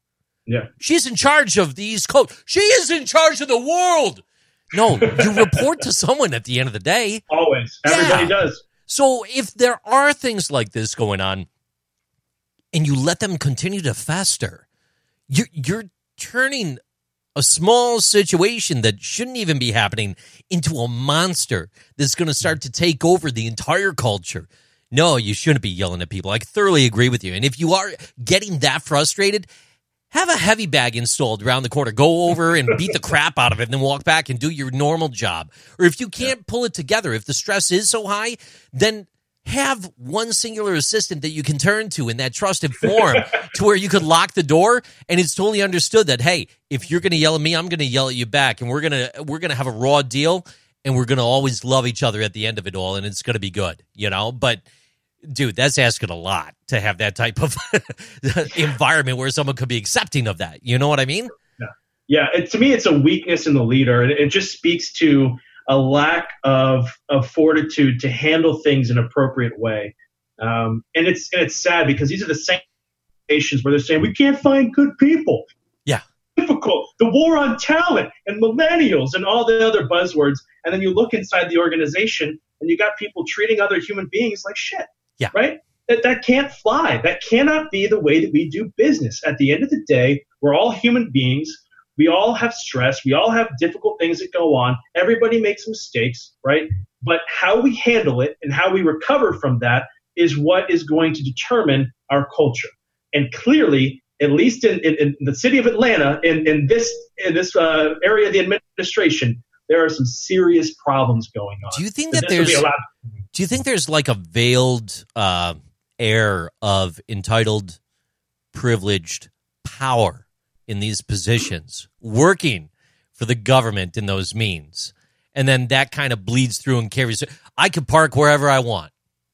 Yeah. She's in charge of the East Coast. She is in charge of the world. No, you report to someone at the end of the day. Always. Everybody does. So if there are things like this going on and you let them continue to fester, you're turning a small situation that shouldn't even be happening into a monster that's going to start to take over the entire culture. No, you shouldn't be yelling at people. I thoroughly agree with you. And if you are getting that frustrated, have a heavy bag installed around the corner. Go over and beat the crap out of it and then walk back and do your normal job. Or if you can't pull it together, if the stress is so high, then have one singular assistant that you can turn to in that trusted form to where you could lock the door and it's totally understood that, hey, if you're going to yell at me, I'm going to yell at you back. And we're going to have a raw deal and we're going to always love each other at the end of it all and it's going to be good, But dude, that's asking a lot to have that type of environment where someone could be accepting of that. You know what I mean? Yeah. To me, it's a weakness in the leader. And it just speaks to a lack of fortitude to handle things in an appropriate way. And it's sad because these are the same nations where they're saying, we can't find good people. Yeah. Difficult. The war on talent and millennials and all the other buzzwords. And then you look inside the organization and you got people treating other human beings like shit. Yeah. Right? That can't fly. That cannot be the way that we do business. At the end of the day, we're all human beings. We all have stress. We all have difficult things that go on. Everybody makes mistakes, right? But how we handle it and how we recover from that is what is going to determine our culture. And clearly, at least in the city of Atlanta, in this area of the administration, there are some serious problems going on. Do you think there's like a veiled air of entitled, privileged power in these positions, working for the government in those means, and then that kind of bleeds through and carries? I could park wherever I want.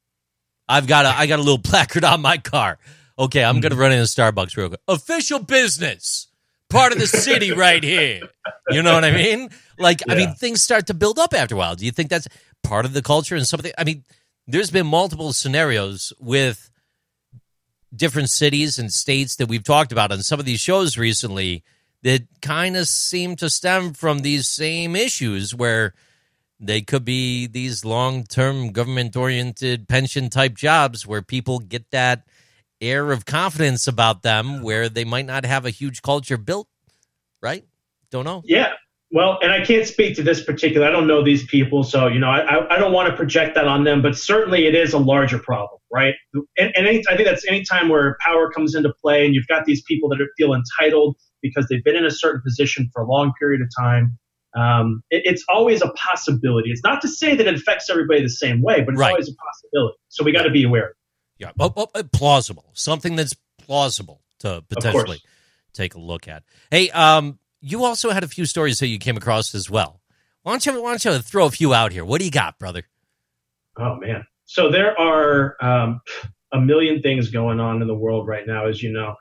I got a little placard on my car. Okay, I'm going to run into Starbucks real quick. Official business, part of the city right here. You know what I mean? I mean, things start to build up after a while. Do you think that's part of the culture and something? I mean, there's been multiple scenarios with different cities and states that we've talked about on some of these shows recently that kind of seem to stem from these same issues where they could be these long-term government-oriented pension-type jobs where people get that air of confidence about them where they might not have a huge culture built, right? Don't know. Yeah. Well, and I can't speak to this particular. I don't know these people, so I don't want to project that on them. But certainly, it is a larger problem, right? And I think that's any time where power comes into play, and you've got these people that feel entitled because they've been in a certain position for a long period of time. It's always a possibility. It's not to say that it affects everybody the same way, but it's always a possibility. So we got to be aware. Yeah, plausible. Something that's plausible to potentially take a look at. Hey, you also had a few stories that you came across as well. Why don't you throw a few out here? What do you got, brother? Oh, man. So there are a million things going on in the world right now, as you know.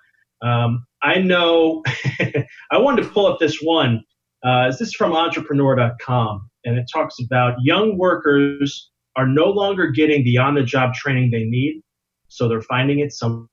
I know I wanted to pull up this one. This is from entrepreneur.com, and it talks about young workers are no longer getting the on-the-job training they need, so they're finding it somewhere.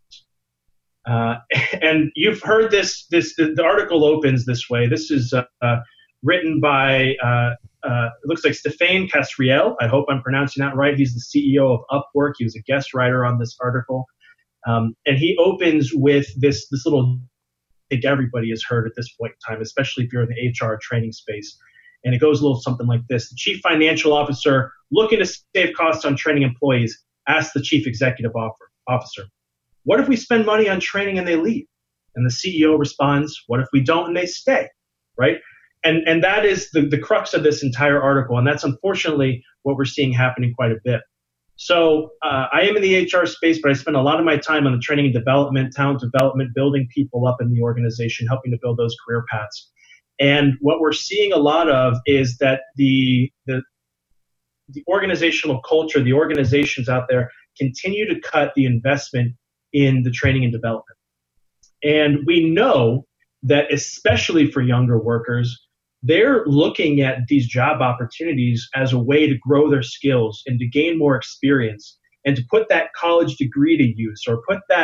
And you've heard this. The article opens this way. This is written by it looks like Stéphane Castriel. I hope I'm pronouncing that right. He's the CEO of Upwork. He was a guest writer on this article, and he opens with this little. I think everybody has heard at this point in time, especially if you're in the HR training space. And it goes a little something like this: the chief financial officer, looking to save costs on training employees, asks the chief executive officer, what if we spend money on training and they leave? And the CEO responds, what if we don't and they stay? Right? And that is the crux of this entire article. And that's unfortunately what we're seeing happening quite a bit. So I am in the HR space, but I spend a lot of my time on the training and development, talent development, building people up in the organization, helping to build those career paths. And what we're seeing a lot of is that the organizational culture, the organizations out there continue to cut the investment in the training and development. And we know that especially for younger workers, they're looking at these job opportunities as a way to grow their skills and to gain more experience and to put that college degree to use or put that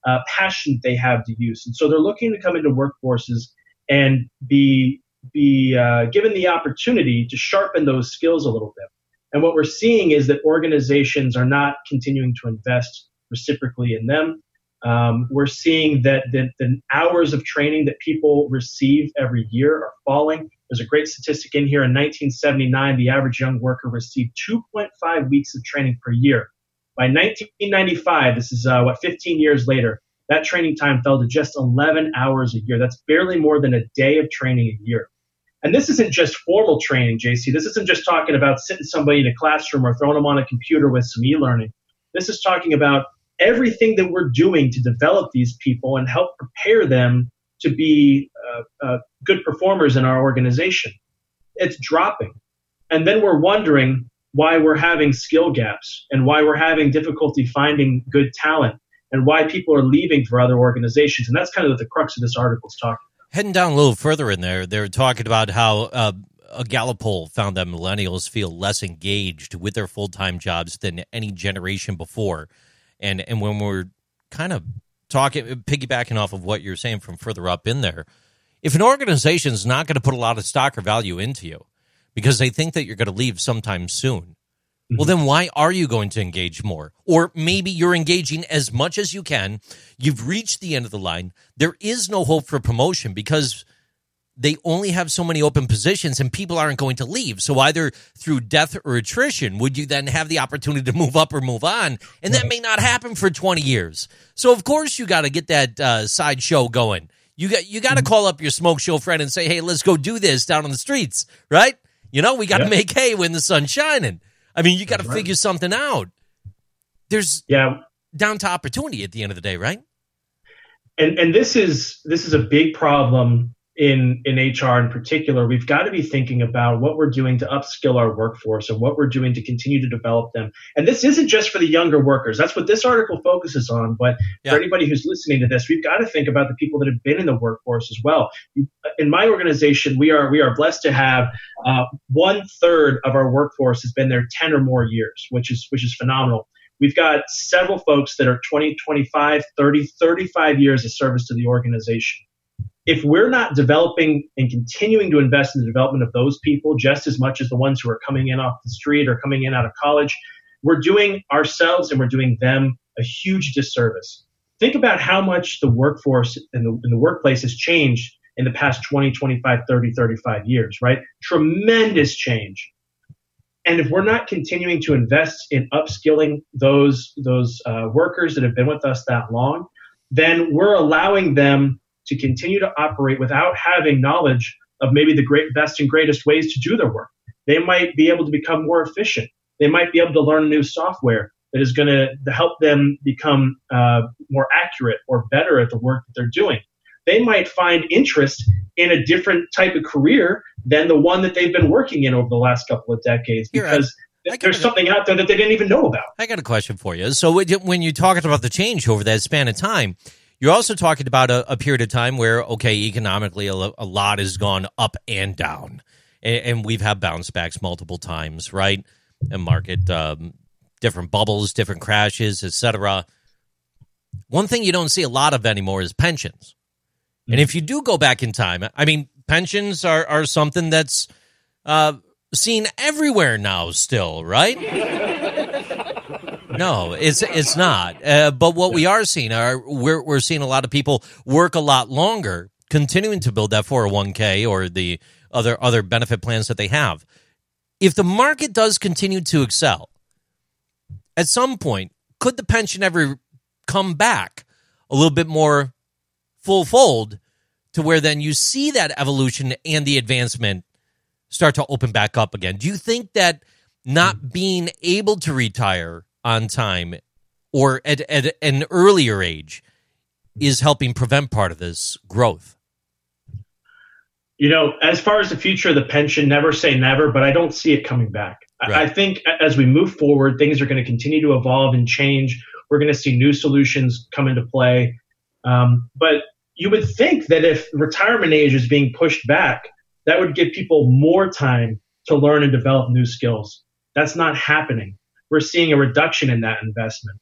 passion they have to use. And so they're looking to come into workforces and be given the opportunity to sharpen those skills a little bit. And what we're seeing is that organizations are not continuing to invest reciprocally in them. We're seeing that the hours of training that people receive every year are falling. There's a great statistic in here. In 1979, the average young worker received 2.5 weeks of training per year. By 1995, this is 15 years later, that training time fell to just 11 hours a year. That's barely more than a day of training a year. And this isn't just formal training, JC. This isn't just talking about sitting somebody in a classroom or throwing them on a computer with some e-learning. This is talking about everything that we're doing to develop these people and help prepare them to be good performers in our organization. It's dropping. And then we're wondering why we're having skill gaps and why we're having difficulty finding good talent and why people are leaving for other organizations. And that's kind of what the crux of this article is talking about. Heading down a little further in there, they're talking about how a Gallup poll found that millennials feel less engaged with their full-time jobs than any generation before. And when we're kind of piggybacking off of what you're saying from further up in there, if an organization is not going to put a lot of stock or value into you because they think that you're going to leave sometime soon, well, then why are you going to engage more? Or maybe you're engaging as much as you can. You've reached the end of the line. There is no hope for promotion because they only have so many open positions and people aren't going to leave. So either through death or attrition, would you then have the opportunity to move up or move on? And that may not happen for 20 years. So of course you got to get that side show going. You got to call up your smoke show friend and say, hey, let's go do this down on the streets, right? You know, we got to make hay when the sun's shining. I mean, you got to figure something out. There's down to opportunity at the end of the day, right? And this is a big problem in HR in particular. We've got to be thinking about what we're doing to upskill our workforce and what we're doing to continue to develop them. And this isn't just for the younger workers. That's what this article focuses on. But for anybody who's listening to this, we've got to think about the people that have been in the workforce as well. In my organization, we are blessed to have 1/3 of our workforce has been there 10 or more years, which is phenomenal. We've got several folks that are 20, 25, 30, 35 years of service to the organization. If we're not developing and continuing to invest in the development of those people just as much as the ones who are coming in off the street or coming in out of college, we're doing ourselves and we're doing them a huge disservice. Think about how much the workforce and the workplace has changed in the past 20, 25, 30, 35 years, right? Tremendous change. And if we're not continuing to invest in upskilling those workers that have been with us that long, then we're allowing them to continue to operate without having knowledge of maybe the best and greatest ways to do their work. They might be able to become more efficient. They might be able to learn new software that is going to help them become more accurate or better at the work that they're doing. They might find interest in a different type of career than the one that they've been working in over the last couple of decades because there's something out there that they didn't even know about. I got a question for you. So when you're talking about the change over that span of time, you're also talking about a period of time where, okay, economically a lot has gone up and down, and we've had bounce backs multiple times, right? And market, different bubbles, different crashes, etc. One thing you don't see a lot of anymore is pensions. And if you do go back in time, I mean, pensions are something that's seen everywhere now still, right? No, it's not. But what we are seeing we're seeing a lot of people work a lot longer, continuing to build that 401k or the other benefit plans that they have. If the market does continue to excel, at some point, could the pension ever come back a little bit more full fold to where then you see that evolution and the advancement start to open back up again? Do you think that not being able to retire on time or at an earlier age is helping prevent part of this growth? You know, as far as the future of the pension, never say never, but I don't see it coming back. Right. I think as we move forward, things are going to continue to evolve and change. We're going to see new solutions come into play. But you would think that if retirement age is being pushed back, that would give people more time to learn and develop new skills. That's not happening. We're seeing a reduction in that investment.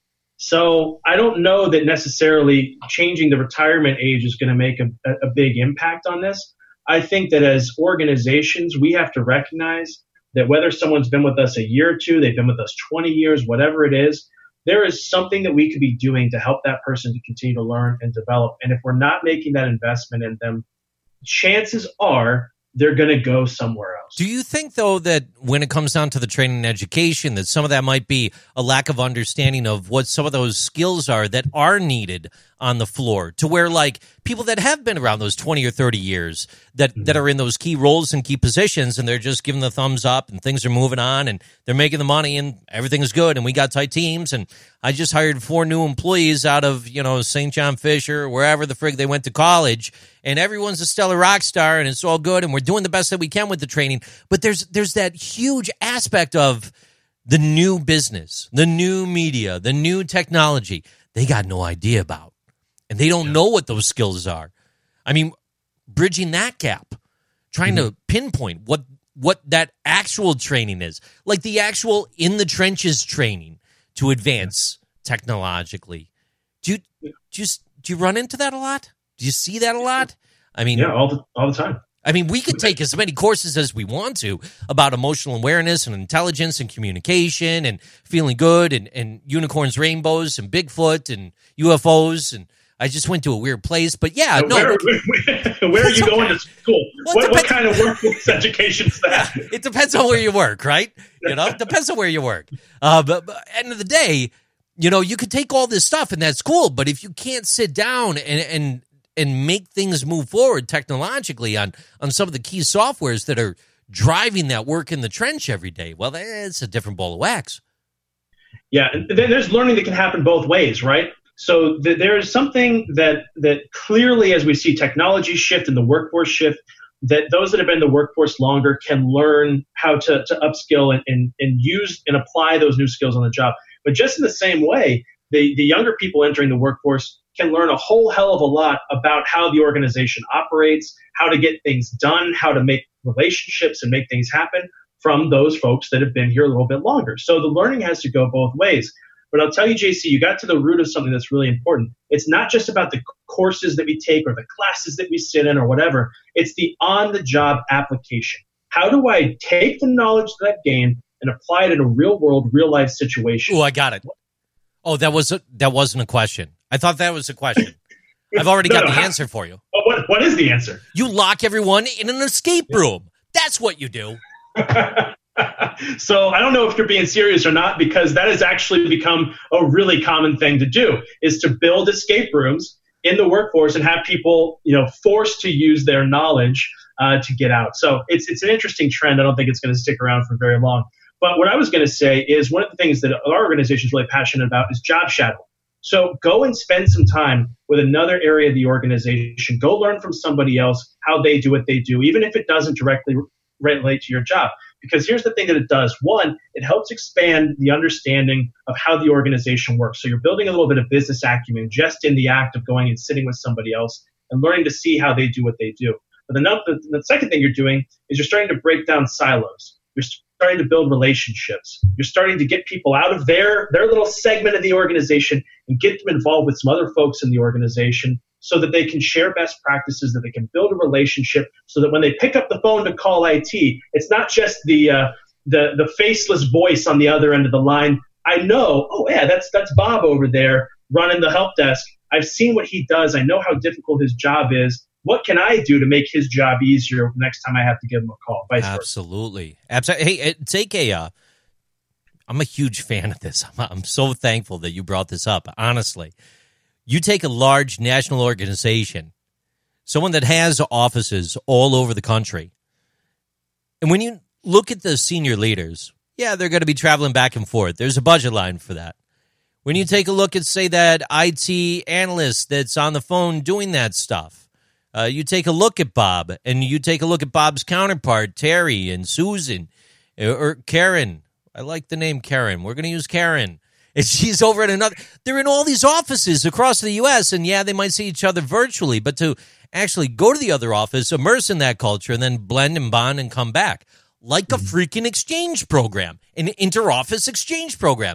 So I don't know that necessarily changing the retirement age is going to make a big impact on this. I think that as organizations, we have to recognize that whether someone's been with us a year or two, they've been with us 20 years, whatever it is, there is something that we could be doing to help that person to continue to learn and develop. And if we're not making that investment in them, chances are they're going to go somewhere else. Do you think, though, that when it comes down to the training and education, that some of that might be a lack of understanding of what some of those skills are that are needed on the floor, to where, like, people that have been around those 20 or 30 years that are in those key roles and key positions, and they're just giving the thumbs up and things are moving on and they're making the money and everything's good and we got tight teams, and I just hired 4 new employees out of, St. John Fisher, wherever the frig they went to college, and everyone's a stellar rock star and it's all good and we're doing the best that we can with the training. But there's that huge aspect of the new business, the new media, the new technology they got no idea about. And they don't know what those skills are. I mean, bridging that gap, trying to pinpoint what that actual training is, like the actual in the trenches training to advance technologically. Do you run into that a lot? Do you see that a lot? I mean, all the time. I mean, we could take as many courses as we want to about emotional awareness and intelligence and communication and feeling good and unicorns, rainbows and Bigfoot and UFOs. And I just went to a weird place, but yeah, no. Where are you going to school? What kind of workforce education is that? It depends on where you work, right? Depends on where you work. But end of the day, you could take all this stuff and that's cool, but if you can't sit down and make things move forward technologically on some of the key softwares that are driving that work in the trench every day, well, it's a different ball of wax. Yeah, and then there's learning that can happen both ways, right? So there is something that clearly, as we see technology shift and the workforce shift, that those that have been in the workforce longer can learn how to upskill and use and apply those new skills on the job. But just in the same way, the younger people entering the workforce can learn a whole hell of a lot about how the organization operates, how to get things done, how to make relationships and make things happen from those folks that have been here a little bit longer. So the learning has to go both ways. But I'll tell you, JC, you got to the root of something that's really important. It's not just about the courses that we take or the classes that we sit in or whatever. It's the on-the-job application. How do I take the knowledge that I've gained and apply it in a real-world, real-life situation? Oh, I got it. Oh, that wasn't a question. I thought that was a question. I've already got the answer for you. What is the answer? You lock everyone in an escape room. That's what you do. So I don't know if you're being serious or not, because that has actually become a really common thing to do, is to build escape rooms in the workforce and have people, forced to use their knowledge to get out. So it's an interesting trend. I don't think it's going to stick around for very long. But what I was going to say is one of the things that our organization is really passionate about is job shadowing. So go and spend some time with another area of the organization. Go learn from somebody else how they do what they do, even if it doesn't directly relate to your job. Because here's the thing that it does. One, it helps expand the understanding of how the organization works. So you're building a little bit of business acumen just in the act of going and sitting with somebody else and learning to see how they do what they do. But the second thing you're doing is you're starting to break down silos. You're starting to build relationships. You're starting to get people out of their little segment of the organization and get them involved with some other folks in the organization so that they can share best practices, that they can build a relationship, so that when they pick up the phone to call IT, it's not just the faceless voice on the other end of the line. I know, oh yeah, that's Bob over there running the help desk. I've seen what he does. I know how difficult his job is. What can I do to make his job easier next time I have to give him a call? Absolutely. Hey, I'm a huge fan of this. I'm so thankful that you brought this up, honestly. You take a large national organization, someone that has offices all over the country, and when you look at the senior leaders, yeah, they're going to be traveling back and forth. There's a budget line for that. When you take a look at, say, that IT analyst that's on the phone doing that stuff, you take a look at Bob, and you take a look at Bob's counterpart, Terry and Susan, or Karen. I like the name Karen. We're going to use Karen. And she's over at another. They're in all these offices across the U.S., and yeah, they might see each other virtually, but to actually go to the other office, immerse in that culture, and then blend and bond and come back. Like a freaking exchange program, an inter-office exchange program.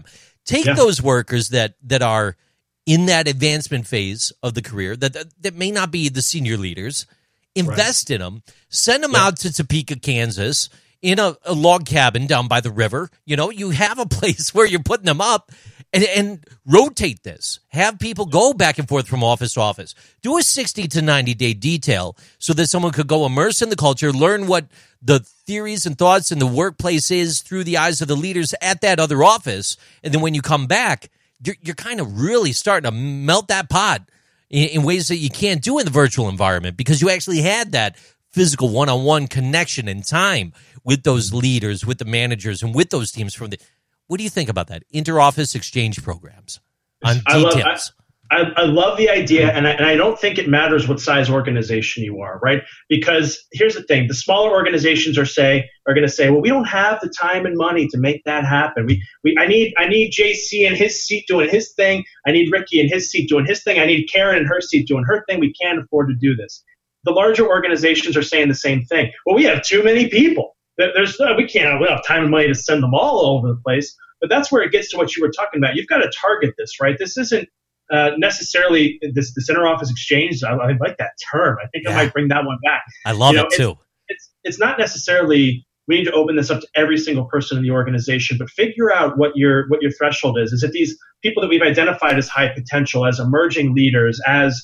Take those workers that are in that advancement phase of the career that may not be the senior leaders, invest in them, send them out to Topeka, Kansas, in a log cabin down by the river. You have a place where you're putting them up, and rotate this. Have people go back and forth from office to office. Do a 60 to 90-day detail so that someone could go immerse in the culture, learn what the theories and thoughts in the workplace is through the eyes of the leaders at that other office. And then when you come back, you're kind of really starting to melt that pot in ways that you can't do in the virtual environment, because you actually had that physical one-on-one connection and time with those leaders, with the managers, and with those teams from the... What do you think about that? Inter-office exchange programs on details. I love the idea, and I don't think it matters what size organization you are, right? Because here's the thing: the smaller organizations are going to say, well, we don't have the time and money to make that happen. I need JC in his seat doing his thing. I need Ricky in his seat doing his thing. I need Karen in her seat doing her thing. We can't afford to do this. The larger organizations are saying the same thing. Well, we have too many people. We don't have time and money to send them all over the place. But that's where it gets to what you were talking about. You've got to target this, right? This isn't necessarily this inter-office exchange. I like that term. I think I might bring that one back. I love it too. It's not necessarily we need to open this up to every single person in the organization, but figure out what your threshold is. Is it these people that we've identified as high potential, as emerging leaders, as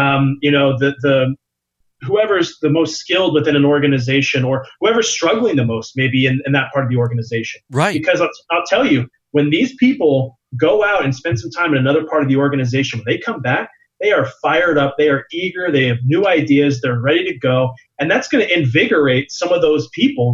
the whoever's the most skilled within an organization, or whoever's struggling the most maybe in that part of the organization. Right. Because I'll tell you, when these people go out and spend some time in another part of the organization, when they come back, they are fired up, they are eager, they have new ideas, they're ready to go. And that's going to reinvigorate some of those people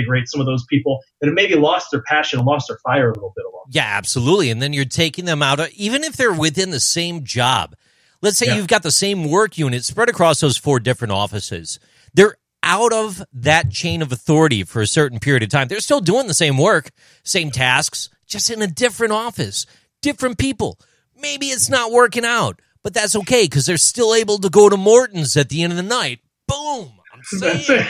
that have maybe lost their passion and lost their fire a little bit along. Yeah, absolutely. And then you're taking them out, even if they're within the same job. Let's say you've got the same work unit spread across those 4 different offices. They're out of that chain of authority for a certain period of time. They're still doing the same work, same tasks, just in a different office, different people. Maybe it's not working out, but that's okay, because they're still able to go to Morton's at the end of the night. Boom! I'm saying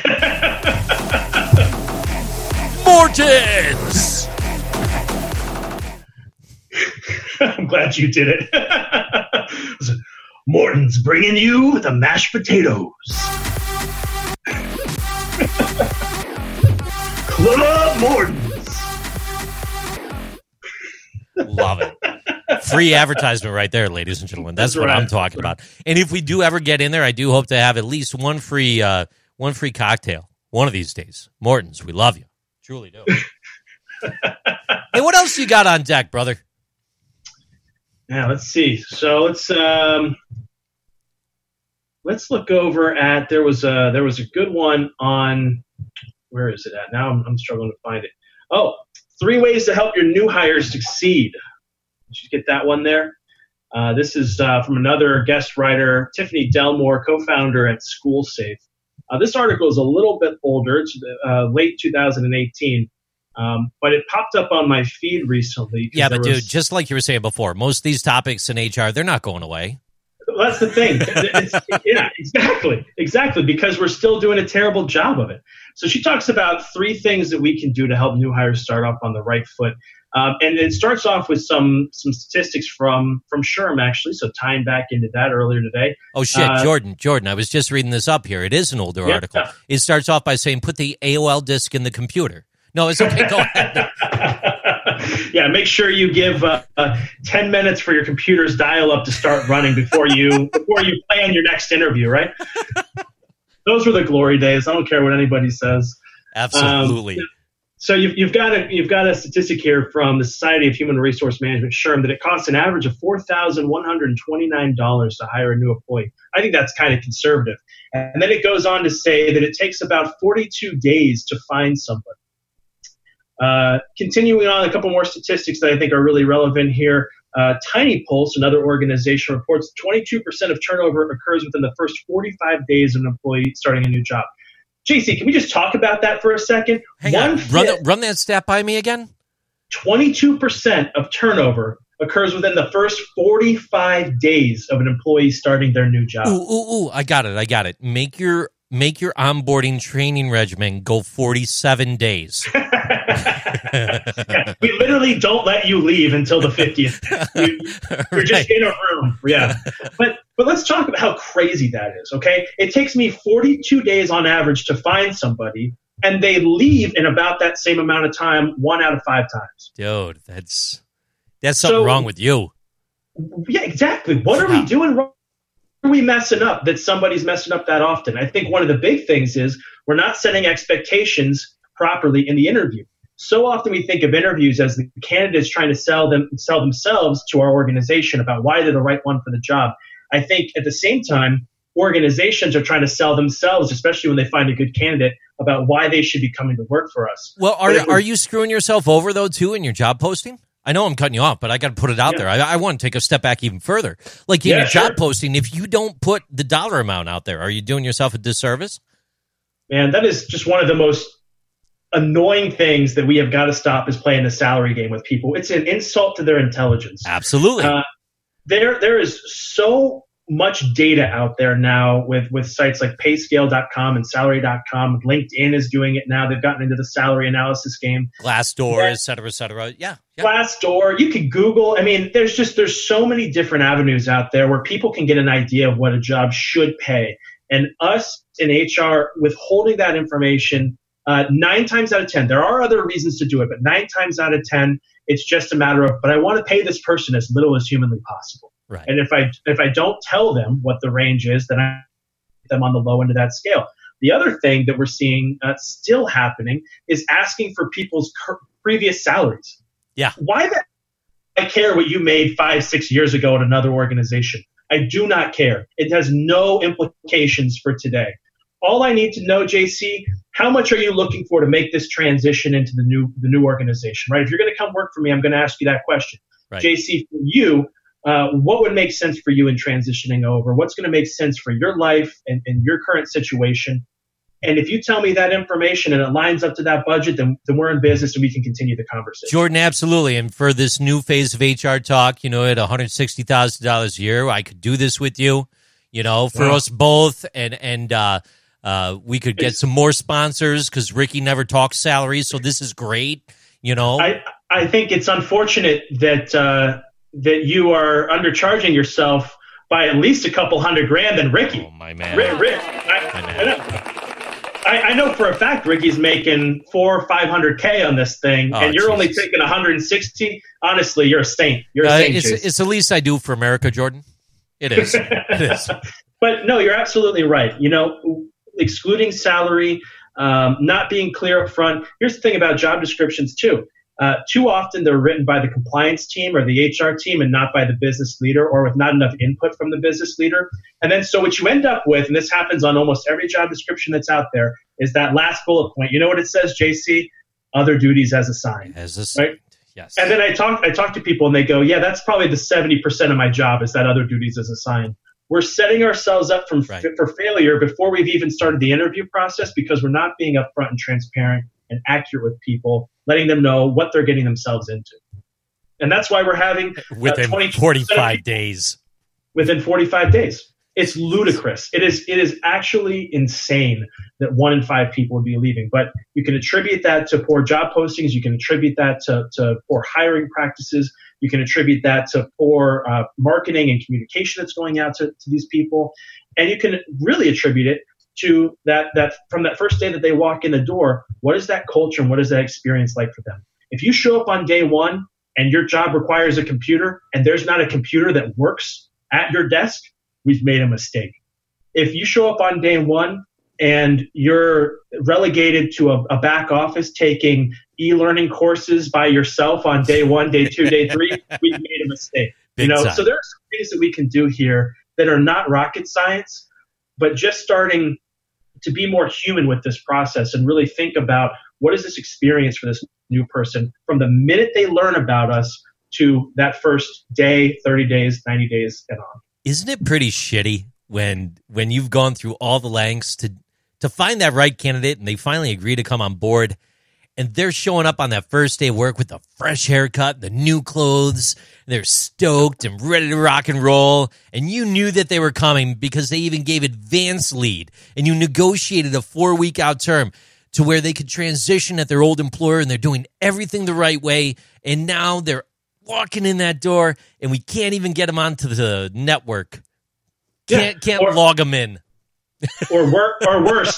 Morton's! I'm glad you did it. Morton's bringing you the mashed potatoes. Club Morton's. Love it. Free advertisement right there, ladies and gentlemen. That's what I'm talking about. And if we do ever get in there, I do hope to have at least one free cocktail one of these days. Morton's, we love you. Truly do. Hey, what else you got on deck, brother? Yeah, let's see. So let's look over at there was a good one on, where is it at? Now I'm struggling to find it. Oh, 3 ways to help your new hires succeed. Did you get that one there? This is from another guest writer, Tiffany Delmore, co-founder at SchoolSafe. This article is a little bit older. It's late 2018. But it popped up on my feed recently. Yeah, but dude, just like you were saying before, most of these topics in HR, they're not going away. That's the thing. Yeah, exactly, because we're still doing a terrible job of it. So she talks about 3 things that we can do to help new hires start off on the right foot. And it starts off with some statistics from SHRM, actually, so tying back into that earlier today. Oh, shit, Jordan, I was just reading this up here. It is an older article. It starts off by saying, put the AOL disk in the computer. No, it's okay. Go ahead. Yeah, make sure you give 10 minutes for your computer's dial-up to start running before you plan your next interview, right? Those were the glory days. I don't care what anybody says. Absolutely. So you've got a statistic here from the Society of Human Resource Management, SHRM, that it costs an average of $4,129 to hire a new employee. I think that's kind of conservative. And then it goes on to say that it takes about 42 days to find somebody. Continuing on, a couple more statistics that I think are really relevant here. Tiny Pulse, another organization, reports 22% of turnover occurs within the first 45 days of an employee starting a new job. JC, can we just talk about that for a second? Hang on. Run that stat by me again. 22% of turnover occurs within the first 45 days of an employee starting their new job. Ooh, I got it. Make your onboarding training regimen go 47 days. Yeah, we literally don't let you leave until the 50th. You're just in a room. Yeah. But let's talk about how crazy that is, okay? It takes me 42 days on average to find somebody, and they leave in about that same amount of time, 1 out of 5 times. Dude, that's something wrong with you. Yeah, exactly. What are we doing wrong? What are we messing up that somebody's messing up that often? I think one of the big things is we're not setting expectations properly in the interview. So often we think of interviews as the candidates trying to sell themselves to our organization about why they're the right one for the job. I think at the same time, organizations are trying to sell themselves, especially when they find a good candidate, about why they should be coming to work for us. Well, are you screwing yourself over, though, too, in your job posting? I know I'm cutting you off, but I got to put it out there. I want to take a step back even further. Like in your job posting, if you don't put the dollar amount out there, are you doing yourself a disservice? Man, that is just one of the most annoying things that we have got to stop, is playing the salary game with people. It's an insult to their intelligence. Absolutely. There is so much data out there now with sites like payscale.com and salary.com. LinkedIn is doing it now. They've gotten into the salary analysis game. Glassdoor, et cetera, et cetera. Yeah. Glassdoor. You can Google. I mean, there's so many different avenues out there where people can get an idea of what a job should pay. And us in HR withholding that information, 9 times out of 10, there are other reasons to do it, but 9 times out of 10, it's just a matter of, but I want to pay this person as little as humanly possible. Right. And if I don't tell them what the range is, then I put them on the low end of that scale. The other thing that we're seeing still happening is asking for people's previous salaries. Yeah. Why the I care what you made 5-6 years ago at another organization? I do not care. It has no implications for today. All I need to know, JC, how much are you looking for to make this transition into the new organization, right? If you're going to come work for me, I'm going to ask you that question. Right. JC, for you, what would make sense for you in transitioning over? What's going to make sense for your life and your current situation? And if you tell me that information and it lines up to that budget, then we're in business and we can continue the conversation. Jordan, absolutely. And for this new phase of HR Talk, at $160,000 a year, I could do this with you, for us both. And we could get some more sponsors because Ricky never talks salaries. So this is great, I think it's unfortunate that you are undercharging yourself by at least a couple $100,000 than Ricky. Oh, my man. Rick, I know for a fact Ricky's making $400,000 or $500,000 on this thing, and you're only taking 160. Honestly, you're a saint. You're a saint. It's the least I do for America, Jordan. It is. It is. But no, you're absolutely right. Excluding salary, not being clear up front. Here's the thing about job descriptions too. Too often they're written by the compliance team or the HR team and not by the business leader, or with not enough input from the business leader. And then so what you end up with, and this happens on almost every job description that's out there, is that last bullet point. You know what it says, JC? Other duties as assigned. Right? Yes. And then I talk to people and they go, yeah, that's probably the 70% of my job is that other duties as assigned. We're setting ourselves up for failure before we've even started the interview process because we're not being upfront and transparent and accurate with people, letting them know what they're getting themselves into. And that's why we're having within 45 days. Within 45 days. It's ludicrous. It is actually insane that 1 in 5 people would be leaving. But you can attribute that to poor job postings. You can attribute that to poor hiring practices. You can attribute that to poor marketing and communication that's going out to these people. And you can really attribute it to that from that first day that they walk in the door, what is that culture and what is that experience like for them? If you show up on day one and your job requires a computer and there's not a computer that works at your desk, we've made a mistake. If you show up on day one and you're relegated to a back office taking e-learning courses by yourself on day 1, day 2, day 3, we've made a mistake. So there are some things that we can do here that are not rocket science, but just starting to be more human with this process and really think about what is this experience for this new person from the minute they learn about us to that first day, 30 days, 90 days, and on. Isn't it pretty shitty when you've gone through all the lengths to find that right candidate and they finally agree to come on board and they're showing up on that first day of work with the fresh haircut, the new clothes, and they're stoked and ready to rock and roll, and you knew that they were coming because they even gave advance lead and you negotiated a 4-week out term to where they could transition at their old employer and they're doing everything the right way. And now they're walking in that door and we can't even get them onto the network. Can't log them in. or worse.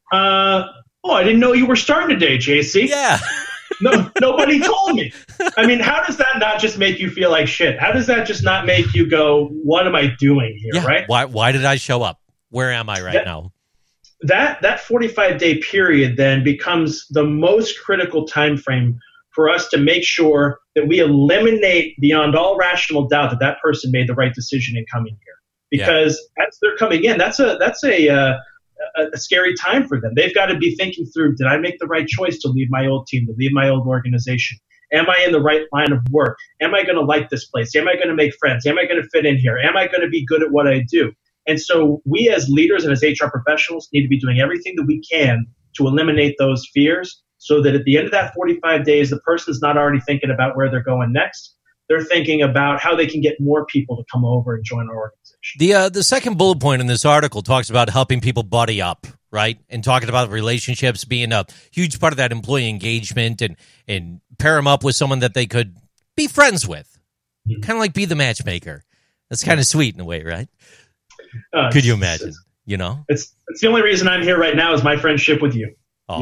I didn't know you were starting today, JC. Yeah. No, nobody told me. I mean, how does that not just make you feel like shit? How does that just not make you go, what am I doing here, right? Why did I show up? Where am I right now? That 45-day period then becomes the most critical time frame for us to make sure that we eliminate beyond all rational doubt that person made the right decision in coming here. Because as they're coming in, that's a scary time for them. They've got to be thinking through, did I make the right choice to leave my old team, to leave my old organization? Am I in the right line of work? Am I going to like this place? Am I going to make friends? Am I going to fit in here? Am I going to be good at what I do? And so we as leaders and as HR professionals need to be doing everything that we can to eliminate those fears so that at the end of that 45 days, the person's not already thinking about where they're going next. They're thinking about how they can get more people to come over and join our organization. The second bullet point in this article talks about helping people buddy up, right? And talking about relationships being a huge part of that employee engagement and pair them up with someone that they could be friends with. Mm-hmm. Kind of like be the matchmaker. That's kind of sweet in a way, right? Could you imagine? It's the only reason I'm here right now is my friendship with you. Oh,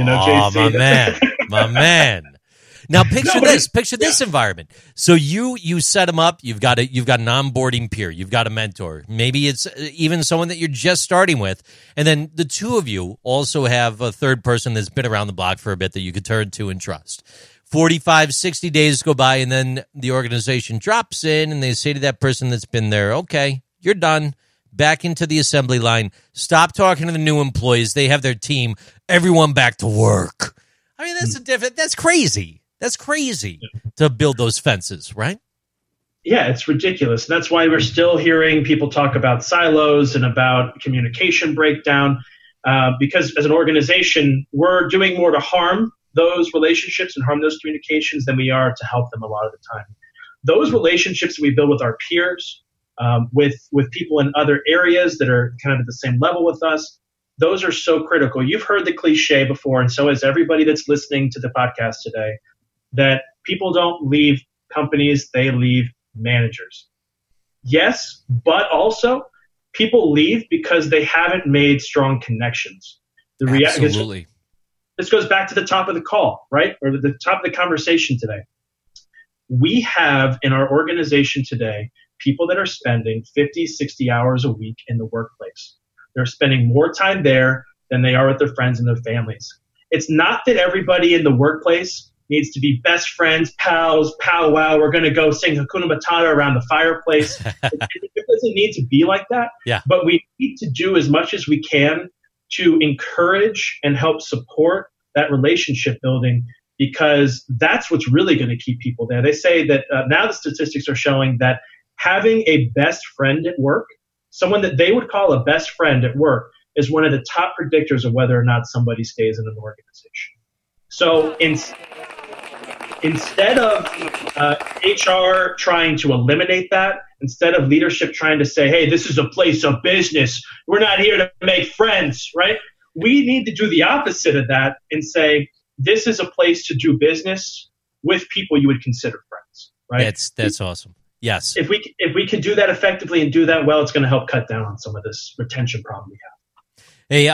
JC. my man. Now picture this environment. So you set them up. You've got an onboarding peer. You've got a mentor. Maybe it's even someone that you're just starting with, and then the two of you also have a third person that's been around the block for a bit that you could turn to and trust. 45, 60 days go by, and then the organization drops in, and they say to that person that's been there, "Okay, you're done. Back into the assembly line. Stop talking to the new employees. They have their team. Everyone back to work." I mean, that's crazy. That's crazy to build those fences, right? Yeah, it's ridiculous. And that's why we're still hearing people talk about silos and about communication breakdown, because as an organization, we're doing more to harm those relationships and harm those communications than we are to help them a lot of the time. Those relationships that we build with our peers, with people in other areas that are kind of at the same level with us, those are so critical. You've heard the cliche before, and so has everybody that's listening to the podcast today, that people don't leave companies, they leave managers. Yes, but also people leave because they haven't made strong connections. Absolutely. This goes back to the top of the call, right? Or the top of the conversation today. We have in our organization today people that are spending 50, 60 hours a week in the workplace. They're spending more time there than they are with their friends and their families. It's not that everybody in the workplace needs to be best friends, pals, powwow. We're going to go sing Hakuna Matata around the fireplace. It doesn't need to be like that. Yeah. But we need to do as much as we can to encourage and help support that relationship building, because that's what's really going to keep people there. They say that now the statistics are showing that having a best friend at work, someone that they would call a best friend at work, is one of the top predictors of whether or not somebody stays in an organization. So instead of HR trying to eliminate that, instead of leadership trying to say, hey, this is a place of business, we're not here to make friends, right? We need to do the opposite of that and say, this is a place to do business with people you would consider friends, right? That's awesome. Yes. If we can do that effectively and do that well, it's going to help cut down on some of this retention problem we have. Hey,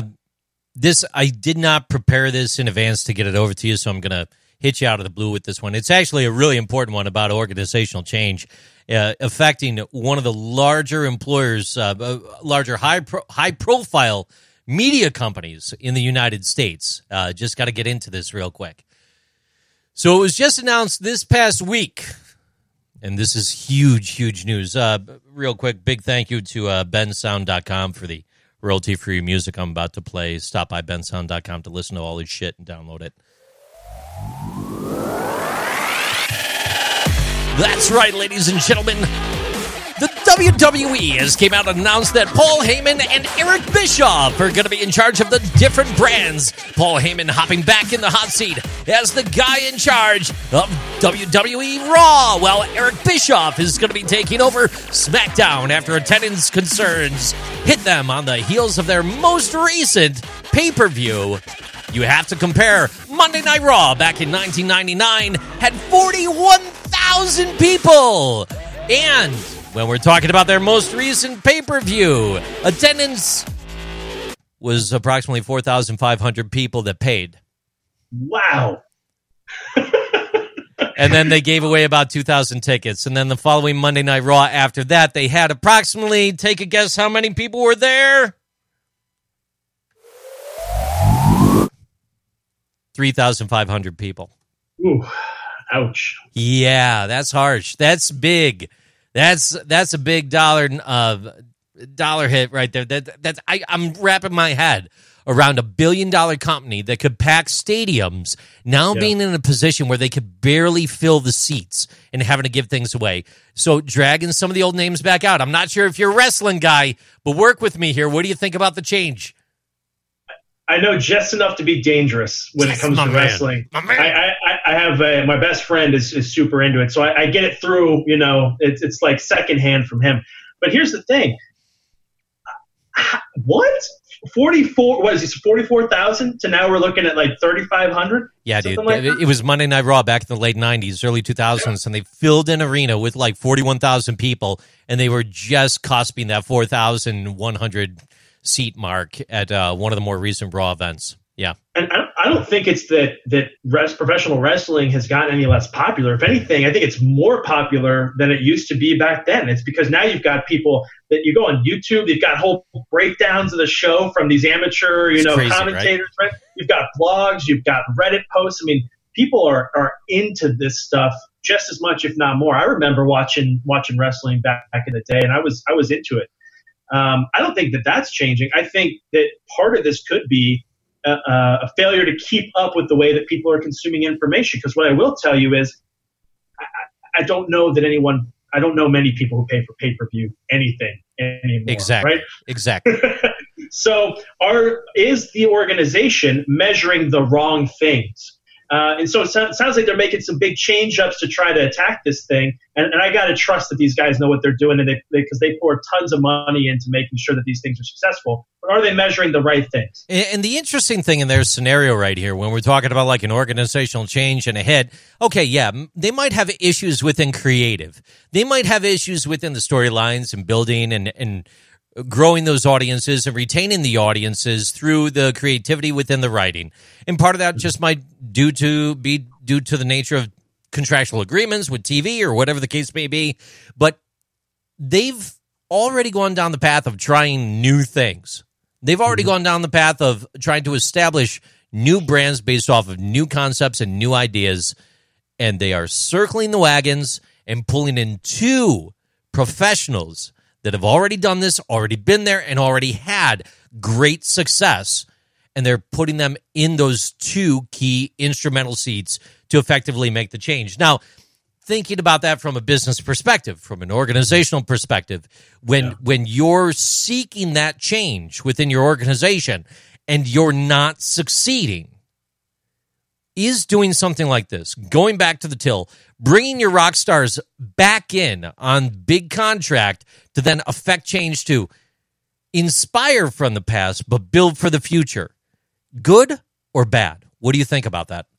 I did not prepare this in advance to get it over to you, so I'm going to hit you out of the blue with this one. It's actually a really important one about organizational change affecting one of the larger employers, larger high-profile media companies in the United States. Just got to get into this real quick. So it was just announced this past week, and this is huge, huge news. Real quick, big thank you to bensound.com for the royalty-free music I'm about to play. Stop by bensound.com to listen to all his shit and download it. That's right, ladies and gentlemen. The WWE has came out and announced that Paul Heyman and Eric Bischoff are going to be in charge of the different brands. Paul Heyman hopping back in the hot seat as the guy in charge of WWE Raw, while Eric Bischoff is going to be taking over SmackDown after attendance concerns hit them on the heels of their most recent pay-per-view you have to compare. Monday Night Raw back in 1999 had 41,000 people. And when we're talking about their most recent pay-per-view, attendance was approximately 4,500 people that paid. Wow. And then they gave away about 2,000 tickets. And then the following Monday Night Raw after that, they had approximately, take a guess how many people were there? 3,500 people. Ooh, ouch. Yeah, that's harsh. That's big. That's a big dollar hit right there. I'm wrapping my head around $1 billion company that could pack stadiums now being in a position where they could barely fill the seats and having to give things away. So dragging some of the old names back out. I'm not sure if you're a wrestling guy, but work with me here. What do you think about the change? I know just enough to be dangerous when it comes to wrestling. I have my best friend is super into it, so I get it through. You know, it's like secondhand from him. But here's the thing: what 44? What is this? 44,000 to now we're looking at like 3,500. Yeah, dude. Like it was Monday Night Raw back in the late 90s, early 2000s, and they filled an arena with like 41,000 people, and they were just cusping that 4,100 seat mark at one of the more recent Raw events. Yeah. And I don't think it's that professional wrestling has gotten any less popular. If anything, I think it's more popular than it used to be back then. It's because now you've got people that you go on YouTube, you've got whole breakdowns of the show from these amateur, crazy, commentators, right? You've got blogs, you've got Reddit posts. I mean, people are into this stuff just as much, if not more. I remember watching wrestling back in the day, and I was into it. I don't think that's changing. I think that part of this could be a failure to keep up with the way that people are consuming information. Because what I will tell you is, I don't know many people who pay for pay-per-view anything anymore. Exactly. Right? Exactly. So is the organization measuring the wrong things? And so it sounds like they're making some big change-ups to try to attack this thing. And I got to trust that these guys know what they're doing, and because they pour tons of money into making sure that these things are successful. But are they measuring the right things? And the interesting thing in their scenario right here, when we're talking about like an organizational change and a hit, okay, yeah, they might have issues within creative. They might have issues within the storylines and building and growing those audiences and retaining the audiences through the creativity within the writing. And part of that just might be due to the nature of contractual agreements with TV or whatever the case may be. But they've already gone down the path of trying new things. They've already gone down the path of trying to establish new brands based off of new concepts and new ideas. And they are circling the wagons and pulling in two professionals that have already done this, already been there, and already had great success. And they're putting them in those two key instrumental seats to effectively make the change. Now, thinking about that from a business perspective, from an organizational perspective, when you're seeking that change within your organization and you're not succeeding, is doing something like this, going back to the till, bringing your rock stars back in on big contract to then affect change to inspire from the past but build for the future. Good or bad? What do you think about that?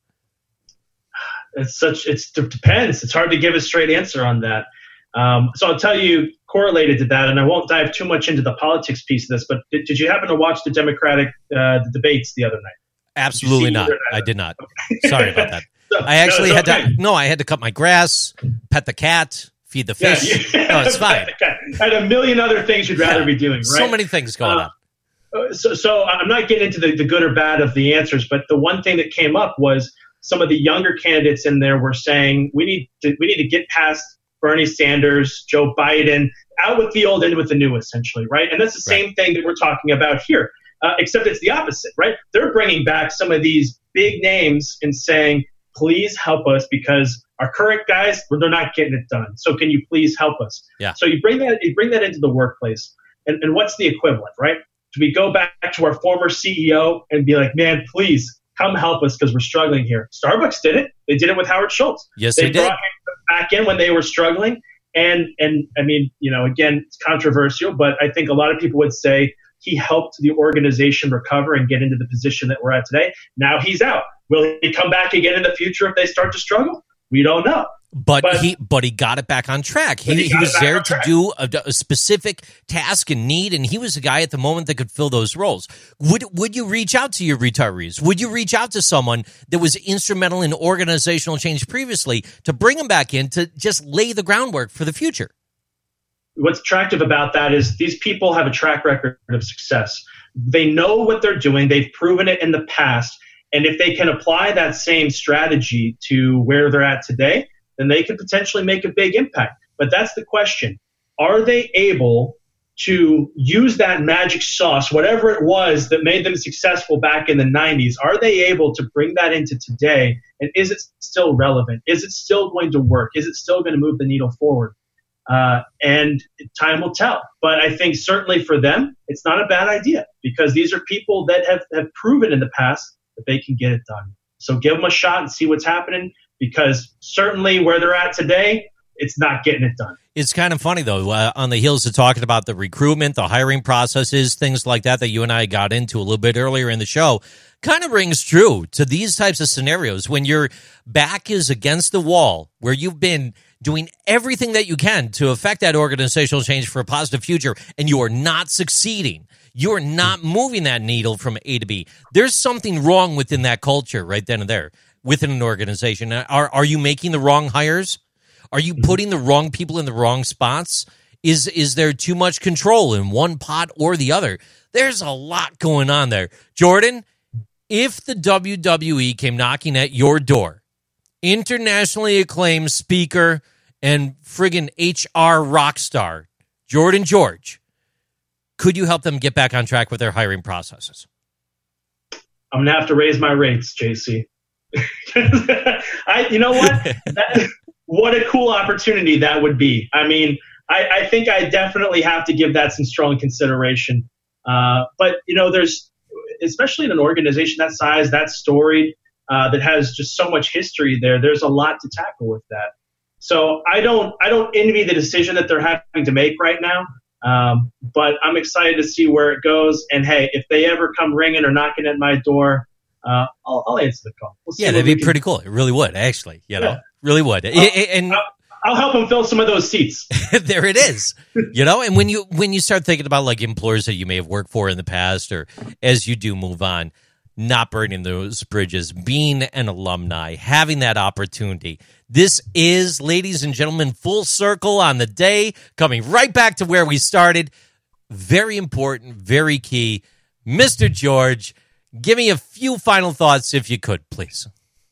It depends. It's hard to give a straight answer on that. So I'll tell you, correlated to that, and I won't dive too much into the politics piece of this, but did you happen to watch the Democratic debates the other night? Absolutely not. I did not. Sorry about that. I actually had to cut my grass, pet the cat, feed the fish. No, it's fine. I had a million other things you'd rather be doing, right? So many things going on. So I'm not getting into the good or bad of the answers, but the one thing that came up was some of the younger candidates in there were saying we need to get past Bernie Sanders, Joe Biden, out with the old, in with the new, essentially, right? And that's the same thing that we're talking about here, except it's the opposite, right? They're bringing back some of these big names and saying, please help us because our current guys, they're not getting it done. So can you please help us? Yeah. So you bring that into the workplace, and what's the equivalent, right? Do we go back to our former CEO and be like, man, please come help us because we're struggling here? Starbucks did it. They did it with Howard Schultz. Yes, they did. Brought him back in when they were struggling. And I mean, again, it's controversial, but I think a lot of people would say He helped the organization recover and get into the position that we're at today. Now he's out. Will he come back again in the future if they start to struggle? We don't know. But he got it back on track. He was there to do a specific task and need, and he was a guy at the moment that could fill those roles. Would you reach out to your retirees? Would you reach out to someone that was instrumental in organizational change previously to bring them back in to just lay the groundwork for the future? What's attractive about that is these people have a track record of success. They know what they're doing. They've proven it in the past. And if they can apply that same strategy to where they're at today, then they could potentially make a big impact. But that's the question. Are they able to use that magic sauce, whatever it was that made them successful back in the 90s? Are they able to bring that into today? And is it still relevant? Is it still going to work? Is it still going to move the needle forward? And time will tell. But I think certainly for them, it's not a bad idea because these are people that have proven in the past that they can get it done. So give them a shot and see what's happening, because certainly where they're at today, it's not getting it done. It's kind of funny, though, on the heels of talking about the recruitment, the hiring processes, things like that you and I got into a little bit earlier in the show, kind of rings true to these types of scenarios when your back is against the wall, where you've been doing everything that you can to affect that organizational change for a positive future, and you are not succeeding. You are not moving that needle from A to B. There's something wrong within that culture right then and there within an organization. Are you making the wrong hires? Are you putting the wrong people in the wrong spots? Is there too much control in one pot or the other? There's a lot going on there. Jordan, if the WWE came knocking at your door, internationally acclaimed speaker and friggin' HR rock star, Jordan George, could you help them get back on track with their hiring processes? I'm going to have to raise my rates, JC. You know what? What a cool opportunity that would be. I mean, I think I definitely have to give that some strong consideration. But, there's, especially in an organization that size, that storied, that has just so much history there's a lot to tackle with that. So I don't envy the decision that they're having to make right now. But I'm excited to see where it goes. And hey, if they ever come ringing or knocking at my door, I'll answer the call. That'd be pretty cool. It really would, actually. Really would. And I'll help them fill some of those seats. There it is. And when you start thinking about like employers that you may have worked for in the past, or as you do move on, not burning those bridges, being an alumni, having that opportunity. This is, ladies and gentlemen, full circle on the day, coming right back to where we started. Very important, very key. Mr. George, give me a few final thoughts if you could, please.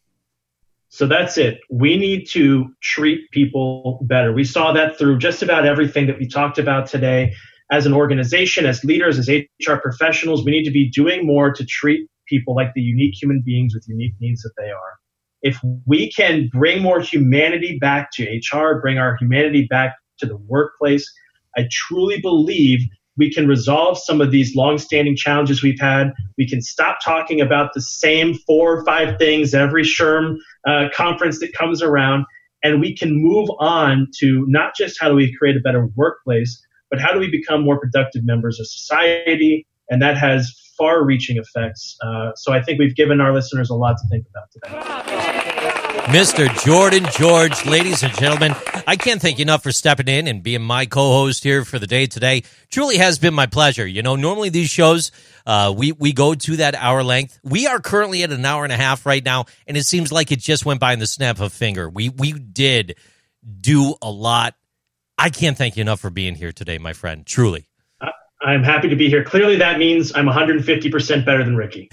So that's it. We need to treat people better. We saw that through just about everything that we talked about today. As an organization, as leaders, as HR professionals, we need to be doing more to treat people like the unique human beings with unique needs that they are. If we can bring more humanity back to HR, bring our humanity back to the workplace, I truly believe we can resolve some of these longstanding challenges we've had. We can stop talking about the same 4 or 5 things every SHRM conference that comes around, and we can move on to not just how do we create a better workplace, but how do we become more productive members of society, and that has far-reaching effects. So I think we've given our listeners a lot to think about today. Mr. Jordan George, ladies and gentlemen, I can't thank you enough for stepping in and being my co-host here for the day today. Truly has been my pleasure. Normally these shows, we go to that hour length. We are currently at an hour and a half right now, and it seems like it just went by in the snap of a finger. We did do a lot. I can't thank you enough for being here today, my friend, truly. I'm happy to be here. Clearly that means I'm 150% better than Ricky.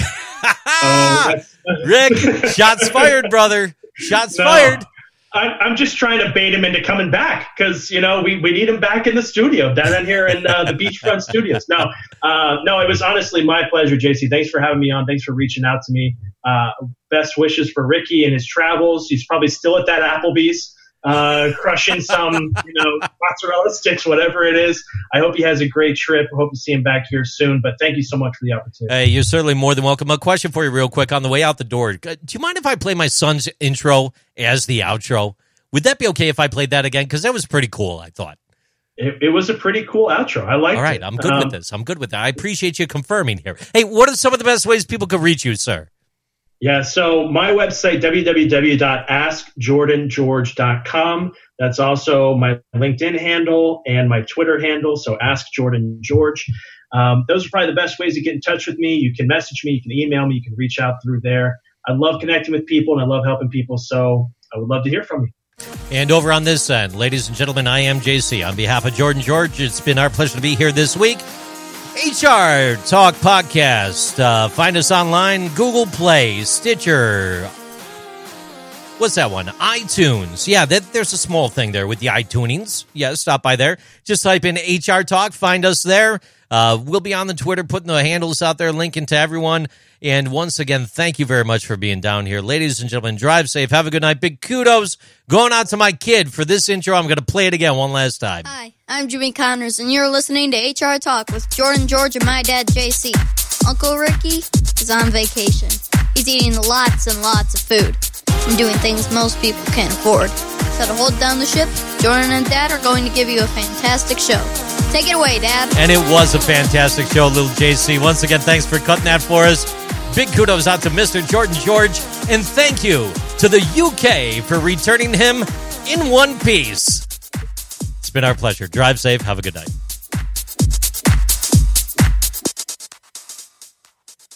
Rick, shots fired, brother. Shots fired. I'm just trying to bait him into coming back because, we need him back in the studio, down here in the beachfront studios. No, it was honestly my pleasure, JC. Thanks for having me on. Thanks for reaching out to me. Best wishes for Ricky and his travels. He's probably still at that Applebee's. Crushing some, mozzarella sticks, whatever it is. I hope he has a great trip. I hope to see him back here soon. But thank you so much for the opportunity. Hey, you're certainly more than welcome. A question for you real quick on the way out the door. Do you mind if I play my son's intro as the outro? Would that be okay if I played that again? Because that was pretty cool, I thought. it was a pretty cool outro. I liked it. All right, I'm good with this. I'm good with that. I appreciate you confirming here. Hey, what are some of the best ways people can reach you, sir? Yeah, so my website, www.askjordangeorge.com. That's also my LinkedIn handle and my Twitter handle, so Ask Jordan George. Those are probably the best ways to get in touch with me. You can message me, you can email me, you can reach out through there. I love connecting with people, and I love helping people, so I would love to hear from you. And over on this end, ladies and gentlemen, I am JC. On behalf of Jordan George, it's been our pleasure to be here this week. HR Talk Podcast. Find us online, Google Play, Stitcher. What's that one? iTunes. Yeah, there's a small thing there with the iTunings. Yeah, stop by there. Just type in HR Talk. Find us there. We'll be on the Twitter, putting the handles out there, linking to everyone. And once again, thank you very much for being down here. Ladies and gentlemen, drive safe. Have a good night. Big kudos going out to my kid for this intro. I'm going to play it again one last time. Hi, I'm Jimmy Connors, and you're listening to HR Talk with Jordan George and my dad, JC. Uncle Ricky is on vacation. He's eating lots and lots of food and doing things most people can't afford. So to hold down the ship, Jordan and Dad are going to give you a fantastic show. Take it away, Dad. And it was a fantastic show, little JC. Once again, thanks for cutting that for us. Big kudos out to Mr. Jordan George. And thank you to the UK for returning him in one piece. It's been our pleasure. Drive safe. Have a good night.